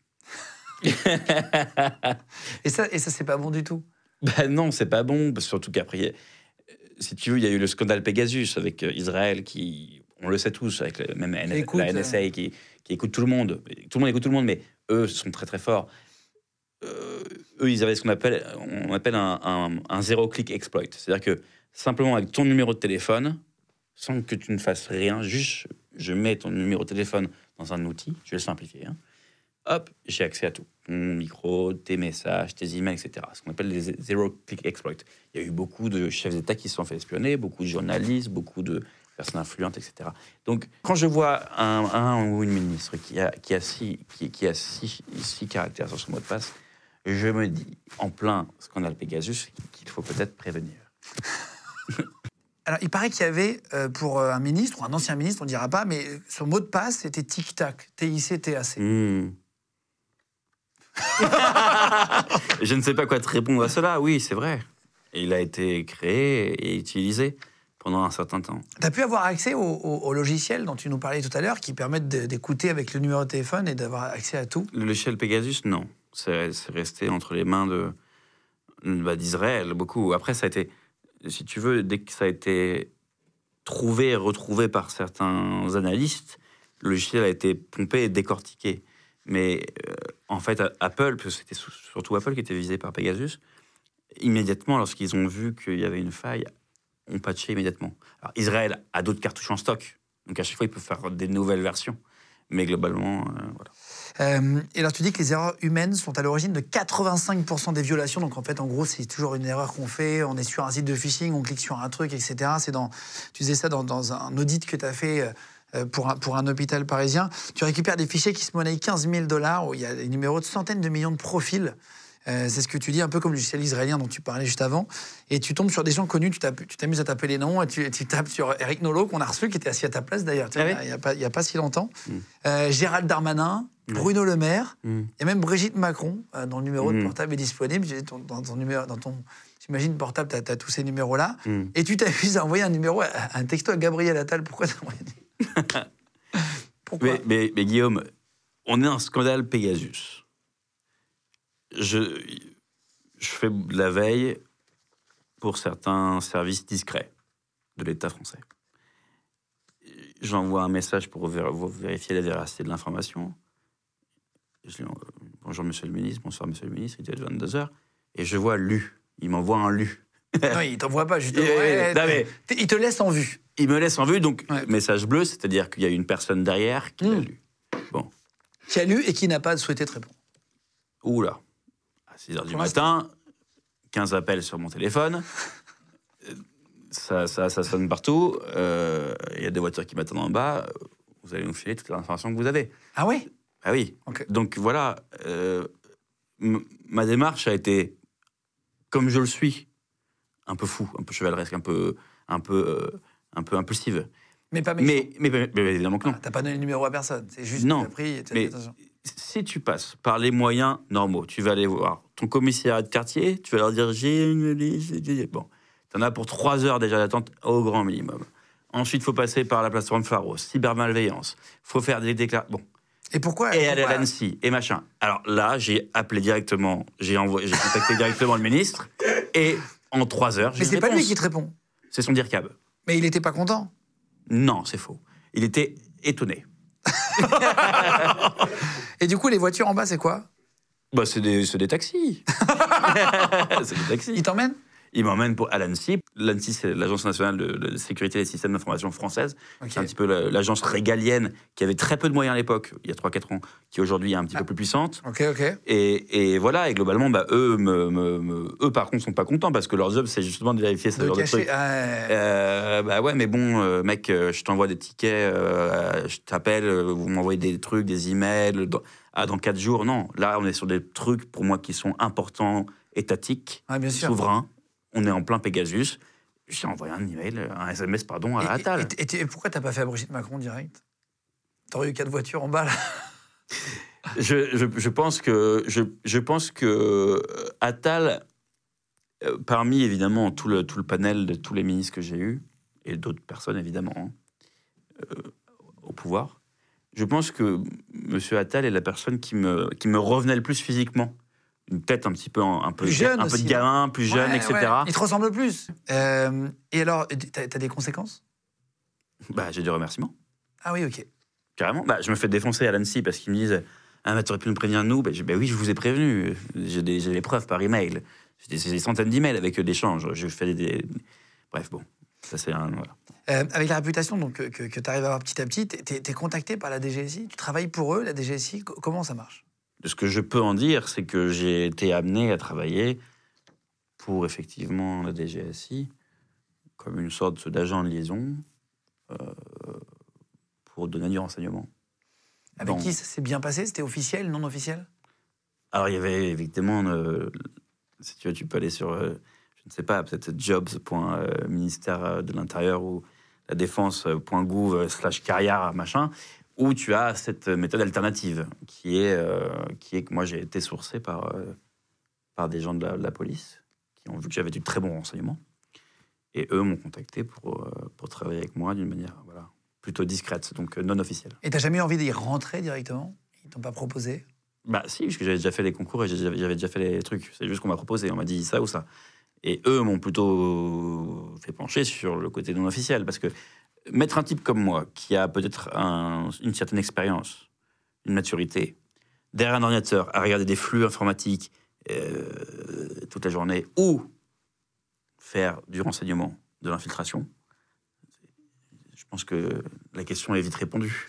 et ça, et ça c'est pas bon du tout. Ben non, c'est pas bon, surtout qu'après, si tu veux, il y a eu le scandale Pegasus avec Israël qui, on le sait tous, avec le, même écoute, la N S A qui, qui écoute tout le monde. Tout le monde écoute tout le monde, mais eux sont très très forts. Euh, eux, ils avaient ce qu'on appelle, on appelle un, un, un zero-click exploit. C'est-à-dire que simplement avec ton numéro de téléphone, sans que tu ne fasses rien, juste je mets ton numéro de téléphone dans un outil, je vais le simplifier, hein, hop, j'ai accès à tout. Ton micro, tes messages, tes emails, et cetera. Ce qu'on appelle les zero-click exploits. Il y a eu beaucoup de chefs d'État qui se sont fait espionner, beaucoup de journalistes, beaucoup de personnes influentes, et cetera. Donc, quand je vois un, un ou une ministre qui a, qui a, six, qui, qui a six, six caractères sur son mot de passe, je me dis, en plein scandale Pegasus, qu'il faut peut-être prévenir. Alors, il paraît qu'il y avait, euh, pour un ministre, ou un ancien ministre, on ne dira pas, mais son mot de passe, c'était tic-tac, T I C T A C. Mmh. Je ne sais pas quoi te répondre à cela. Oui, c'est vrai. Il a été créé et utilisé pendant un certain temps. Tu as pu avoir accès au, au, au logiciel dont tu nous parlais tout à l'heure, qui permettent de, d'écouter avec le numéro de téléphone et d'avoir accès à tout? Le logiciel Pegasus, non. C'est, c'est resté entre les mains de, bah, d'Israël, beaucoup. Après, ça a été, si tu veux, dès que ça a été trouvé et retrouvé par certains analystes, le logiciel a été pompé et décortiqué. Mais euh, en fait, Apple, parce que c'était surtout Apple qui était visé par Pegasus, immédiatement, lorsqu'ils ont vu qu'il y avait une faille, ont patché immédiatement. Alors, Israël a d'autres cartouches en stock, donc à chaque fois, ils peuvent faire des nouvelles versions. Mais globalement, euh, voilà. Euh, et alors, tu dis que les erreurs humaines sont à l'origine de quatre-vingt-cinq pour cent des violations. Donc, en fait, en gros, c'est toujours une erreur qu'on fait. On est sur un site de phishing, on clique sur un truc, et cetera. C'est dans, tu disais ça dans, dans un audit que tu as fait euh, pour, un, pour un hôpital parisien. Tu récupères des fichiers qui se monnaient quinze mille dollars, où il y a des numéros de centaines de millions de profils. Euh, c'est ce que tu dis, un peu comme le logiciel israélien dont tu parlais juste avant. Et tu tombes sur des gens connus, tu, tu t'amuses à taper les noms, et tu, tu tapes sur Eric Nolot, qu'on a reçu, qui était assis à ta place d'ailleurs, ah oui. il n'y a, a, a pas si longtemps. Mm. Euh, Gérald Darmanin, mm. Bruno Le Maire, mm. et même Brigitte Macron, euh, dont le numéro mm. de portable est disponible. Ton, dans ton numéro, dans ton, j'imagine, portable, tu as tous ces numéros-là. Mm. Et tu t'amuses à envoyer un numéro, un texto à Gabriel Attal. Pourquoi t'as envoyé Pourquoi mais, mais, mais Guillaume, on est un scandale Pegasus. Je, je fais de la veille pour certains services discrets de l'État français. J'envoie un message pour vérifier la véracité de l'information. Je dis, bonjour monsieur le ministre, bonsoir monsieur le ministre, il est vingt-deux heures, et je vois lu. Il m'envoie un lu. Non, il t'envoie pas, justement. Ouais, non, mais, il te laisse en vue. Il me laisse en vue, donc ouais. Message bleu, c'est-à-dire qu'il y a une personne derrière qui mmh. l'a lu. Bon. Qui a lu et qui n'a pas souhaité te répondre. Ouh là. À six heures du matin, quinze appels sur mon téléphone, ça, ça, ça sonne partout, il euh, y a des voitures qui m'attendent en bas, vous allez nous filer toutes les informations que vous avez. Ah oui? Ah oui. Okay. Donc voilà, euh, m- ma démarche a été, comme je le suis, un peu fou, un peu chevaleresque, un peu, un peu, euh, un peu impulsive. Mais pas méchant. Mais, mais, mais, mais évidemment que non. Ah, t'as pas donné le numéro à personne, c'est juste non, que t'as pris... Mais si tu passes par les moyens normaux, tu vas aller voir ton commissariat de quartier, tu vas leur dire j'ai une liste, bon, t'en as pour trois heures déjà d'attente au grand minimum. Ensuite, il faut passer par la plateforme Pharos, cybermalveillance, il faut faire des déclarations. Bon. Et pourquoi Et aller à l'ANSSI, et machin. Alors là, j'ai appelé directement, j'ai, envoyé, j'ai contacté directement le ministre, et en trois heures, j'ai Mais c'est réponse. Pas lui qui te répond. C'est son DIRCAB. Mais il n'était pas content. Non, c'est faux. Il était étonné. Et du coup, les voitures en bas, c'est quoi? Bah, c'est des, c'est des taxis. C'est des taxis. Ils t'emmènent? Il m'emmène pour, à l'ANSSI. L'ANSSI, c'est l'Agence nationale de, de sécurité des systèmes d'information française. Okay. C'est un petit peu la, l'agence régalienne qui avait très peu de moyens à l'époque, il y a trois quatre ans, qui aujourd'hui est un petit ah. peu plus puissante. Ok, ok. Et, et voilà, et globalement, bah, eux, me, me, me, eux, par contre, sont pas contents parce que leur job, c'est justement de vérifier ce de genre cacher. de trucs. Ah, ouais. Euh, bah ouais, mais bon, euh, mec, euh, je t'envoie des tickets, euh, je t'appelle, euh, vous m'envoyez des trucs, des emails. Dans, ah, dans quatre jours, non. Là, on est sur des trucs, pour moi, qui sont importants, étatiques, ah, souverains. On est en plein Pegasus. J'ai envoyé un email, un S M S, pardon, à et, Attal. Et, et, et pourquoi t'as pas fait à Brigitte Macron direct? T'aurais eu quatre voitures en bas, là. je, je, je pense que, je, je pense que Attal, euh, parmi évidemment tout le, tout le panel de tous les ministres que j'ai eus, et d'autres personnes évidemment, hein, euh, au pouvoir, je pense que M. Attal est la personne qui me, qui me revenait le plus physiquement. Une tête un petit peu, un peu, plus jeune un aussi, peu de gamin, plus jeune, ouais, et cetera. Ouais. Il te ressemble plus. Euh, et alors, t'as, t'as des conséquences? Bah, j'ai des remerciements. Ah oui, ok. Carrément. Bah, je me fais défoncer à l'ANSSI parce qu'ils me disent « Ah, mais t'aurais pu nous prévenir, nous ?» Bah, bah oui, je vous ai prévenu. J'ai des, j'ai des preuves par email. J'ai des, des centaines d'emails avec eux d'échanges. Je fais des, des... Bref, bon. Ça, c'est un... Voilà. Euh, avec la réputation donc, que, que, que tu arrives à avoir petit à petit, t'es, t'es contacté par la D G S I? Tu travailles pour eux, la D G S I? Comment ça marche? Ce que je peux en dire, c'est que j'ai été amené à travailler pour, effectivement, la D G S I, comme une sorte d'agent de liaison, euh, pour donner du renseignement. Avec Donc, qui ça s'est bien passé? C'était officiel, non officiel? Alors, il y avait, évidemment, euh, si tu veux, tu peux aller sur, euh, je ne sais pas, peut-être jobs point ministère de l'Intérieur ou la défense point gouv slash carrière, machin, où tu as cette méthode alternative, qui est, euh, qui est que moi, j'ai été sourcé par, euh, par des gens de la, de la police, qui ont vu que j'avais du très bon renseignement, et eux m'ont contacté pour, euh, pour travailler avec moi d'une manière voilà, plutôt discrète, donc non officielle. Et tu n'as jamais eu envie d'y rentrer directement? Ils ne t'ont pas proposé? Bah si, parce que j'avais déjà fait les concours et j'avais, j'avais déjà fait les trucs. C'est juste qu'on m'a proposé, on m'a dit ça ou ça. Et eux m'ont plutôt fait pencher sur le côté non officiel, parce que mettre un type comme moi, qui a peut-être un, une certaine expérience, une maturité, derrière un ordinateur, à regarder des flux informatiques euh, toute la journée, ou faire du renseignement, de l'infiltration, je pense que la question est vite répondue.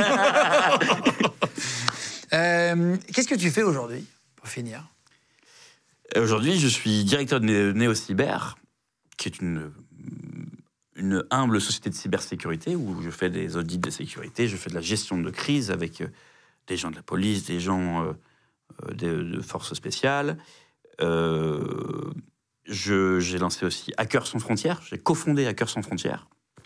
euh, qu'est-ce que tu fais aujourd'hui, pour finir? Aujourd'hui, je suis directeur de NéoCyber, qui est une... une humble société de cybersécurité où je fais des audits de sécurité, je fais de la gestion de crise avec des gens de la police, des gens euh, de, de forces spéciales. Euh, je, j'ai lancé aussi Hackers sans frontières, j'ai cofondé Hackers sans frontières,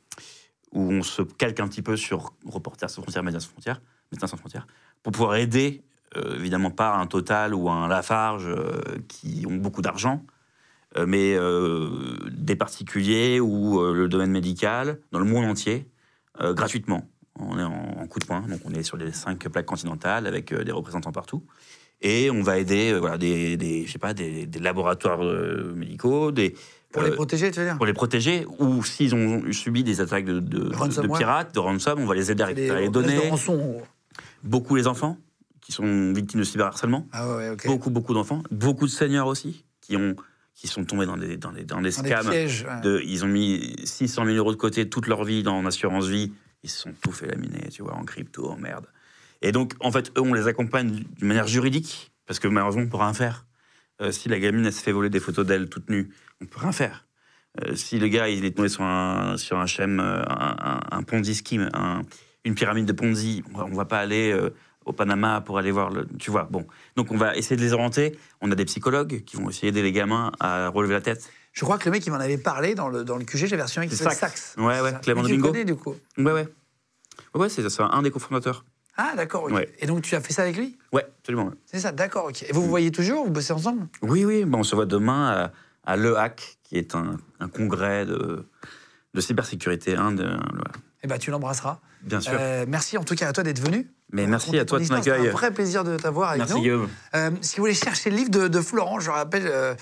où on se calque un petit peu sur Reporters sans frontières, Médias sans frontières, Médecins sans frontières, pour pouvoir aider, euh, évidemment pas un Total ou un Lafarge euh, qui ont beaucoup d'argent, mais euh, des particuliers ou euh, le domaine médical, dans le monde entier, euh, gratuitement. On est en, en coup de poing, donc on est sur les cinq plaques continentales avec euh, des représentants partout. Et on va aider euh, voilà, des, des, je sais pas, des, des laboratoires euh, médicaux, des... Pour euh, les protéger, tu veux dire? Pour les protéger, ou s'ils ont subi des attaques de, de, de, de pirates, de ransom, on va les aider à récupérer les données. De rançon. Beaucoup les enfants, qui sont victimes de cyberharcèlement. Ah ouais, ok. Beaucoup, beaucoup d'enfants. Beaucoup de seniors aussi, qui ont... qui sont tombés dans des, dans des, dans des dans scams. Des pièges, ouais. de, ils ont mis six cent mille euros de côté toute leur vie dans l'assurance vie. Ils se sont tout fait laminer, tu vois, en crypto, en merde. Et donc, en fait, eux, on les accompagne d'une manière juridique, parce que malheureusement, on ne peut rien faire. Euh, si la gamine, elle se fait voler des photos d'elle toute nue, on ne peut rien faire. Euh, si le gars, il est tombé sur un, sur un schème, un, un, un Ponzi scheme, un, une pyramide de Ponzi, on ne va pas aller... Euh, au Panama pour aller voir le... Tu vois, bon. Donc, on va essayer de les orienter. On a des psychologues qui vont essayer d'aider les gamins à relever la tête. Je crois que le mec, il m'en avait parlé dans le, dans le Q G, j'avais reçu un qui s'appelle Sax. Ouais, ouais, Clément Domingo. Tu le connais, du coup? Ouais, ouais. Ouais, c'est, c'est un des cofondateurs. Ah, d'accord, ok. Ouais. Et donc, tu as fait ça avec lui? Ouais, absolument. Ouais. C'est ça, d'accord, ok. Et vous vous voyez toujours? Vous bossez ensemble? Oui, oui. Bon, on se voit demain à, à Le Hack, qui est un, un congrès de, de cybersécurité. Hein, de, voilà. Eh bien, tu l'embrasseras. Bien sûr. Euh, merci en tout cas à toi d'être venu. Mais merci à toi de ton accueil. C'est un vrai plaisir de t'avoir avec merci nous. Guillaume. Euh, si vous voulez chercher le livre de, de Florent, je rappelle, euh,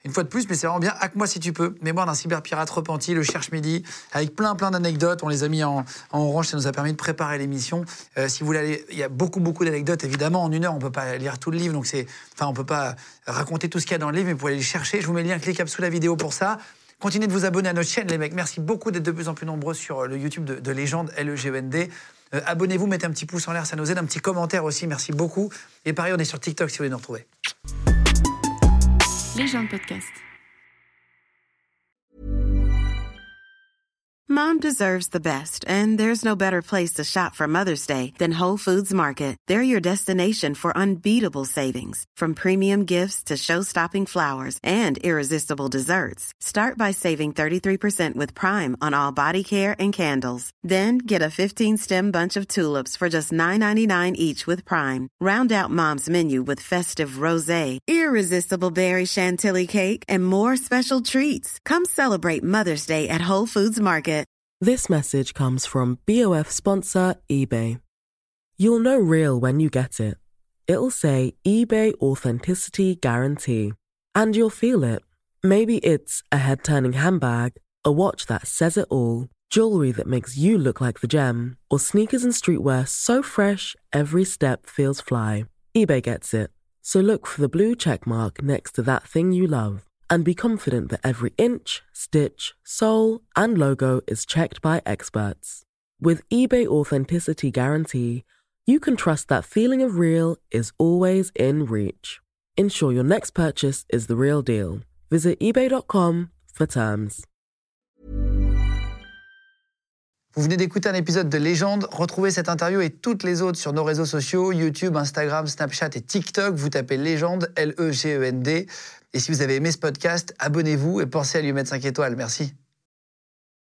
une fois de plus, mais c'est vraiment bien. Hack-moi si tu peux. Mémoire d'un cyberpirate repenti, le Cherche Midi, avec plein, plein d'anecdotes. On les a mis en, en orange, ça nous a permis de préparer l'émission. Euh, si vous voulez aller, il y a beaucoup, beaucoup d'anecdotes. Évidemment, en une heure, on ne peut pas lire tout le livre, donc c'est, enfin, on ne peut pas raconter tout ce qu'il y a dans le livre, mais vous pouvez aller les chercher. Je vous mets le lien cliquable sous la vidéo pour ça. Continuez de vous abonner à notre chaîne, les mecs. Merci beaucoup d'être de plus en plus nombreux sur le YouTube de, de Légende, L E G E N D. Euh, abonnez-vous, mettez un petit pouce en l'air, ça nous aide. Un petit commentaire aussi, merci beaucoup. Et pareil, on est sur TikTok si vous voulez nous retrouver. Légende podcast. Mom deserves the best, and there's no better place to shop for Mother's Day than Whole Foods Market. They're your destination for unbeatable savings, from premium gifts to show-stopping flowers and irresistible desserts. Start by saving thirty-three percent with Prime on all body care and candles. Then get a fifteen-stem bunch of tulips for just nine ninety-nine each with Prime. Round out Mom's menu with festive rosé, irresistible berry chantilly cake, and more special treats. Come celebrate Mother's Day at Whole Foods Market. This message comes from B O F sponsor eBay. You'll know real when you get it. It'll say eBay Authenticity Guarantee. And you'll feel it. Maybe it's a head-turning handbag, a watch that says it all, jewelry that makes you look like the gem, or sneakers and streetwear so fresh every step feels fly. eBay gets it. So look for the blue check mark next to that thing you love. And be confident that every inch, stitch, sole, and logo is checked by experts. With eBay Authenticity Guarantee, you can trust that feeling of real is always in reach. Ensure your next purchase is the real deal. Visit ebay dot com for terms. Vous venez d'écouter un épisode de Légende. Retrouvez cette interview et toutes les autres sur nos réseaux sociaux, YouTube, Instagram, Snapchat et TikTok. Vous tapez Légende, L E G E N D. Et si vous avez aimé ce podcast, abonnez-vous et pensez à lui mettre cinq étoiles. Merci.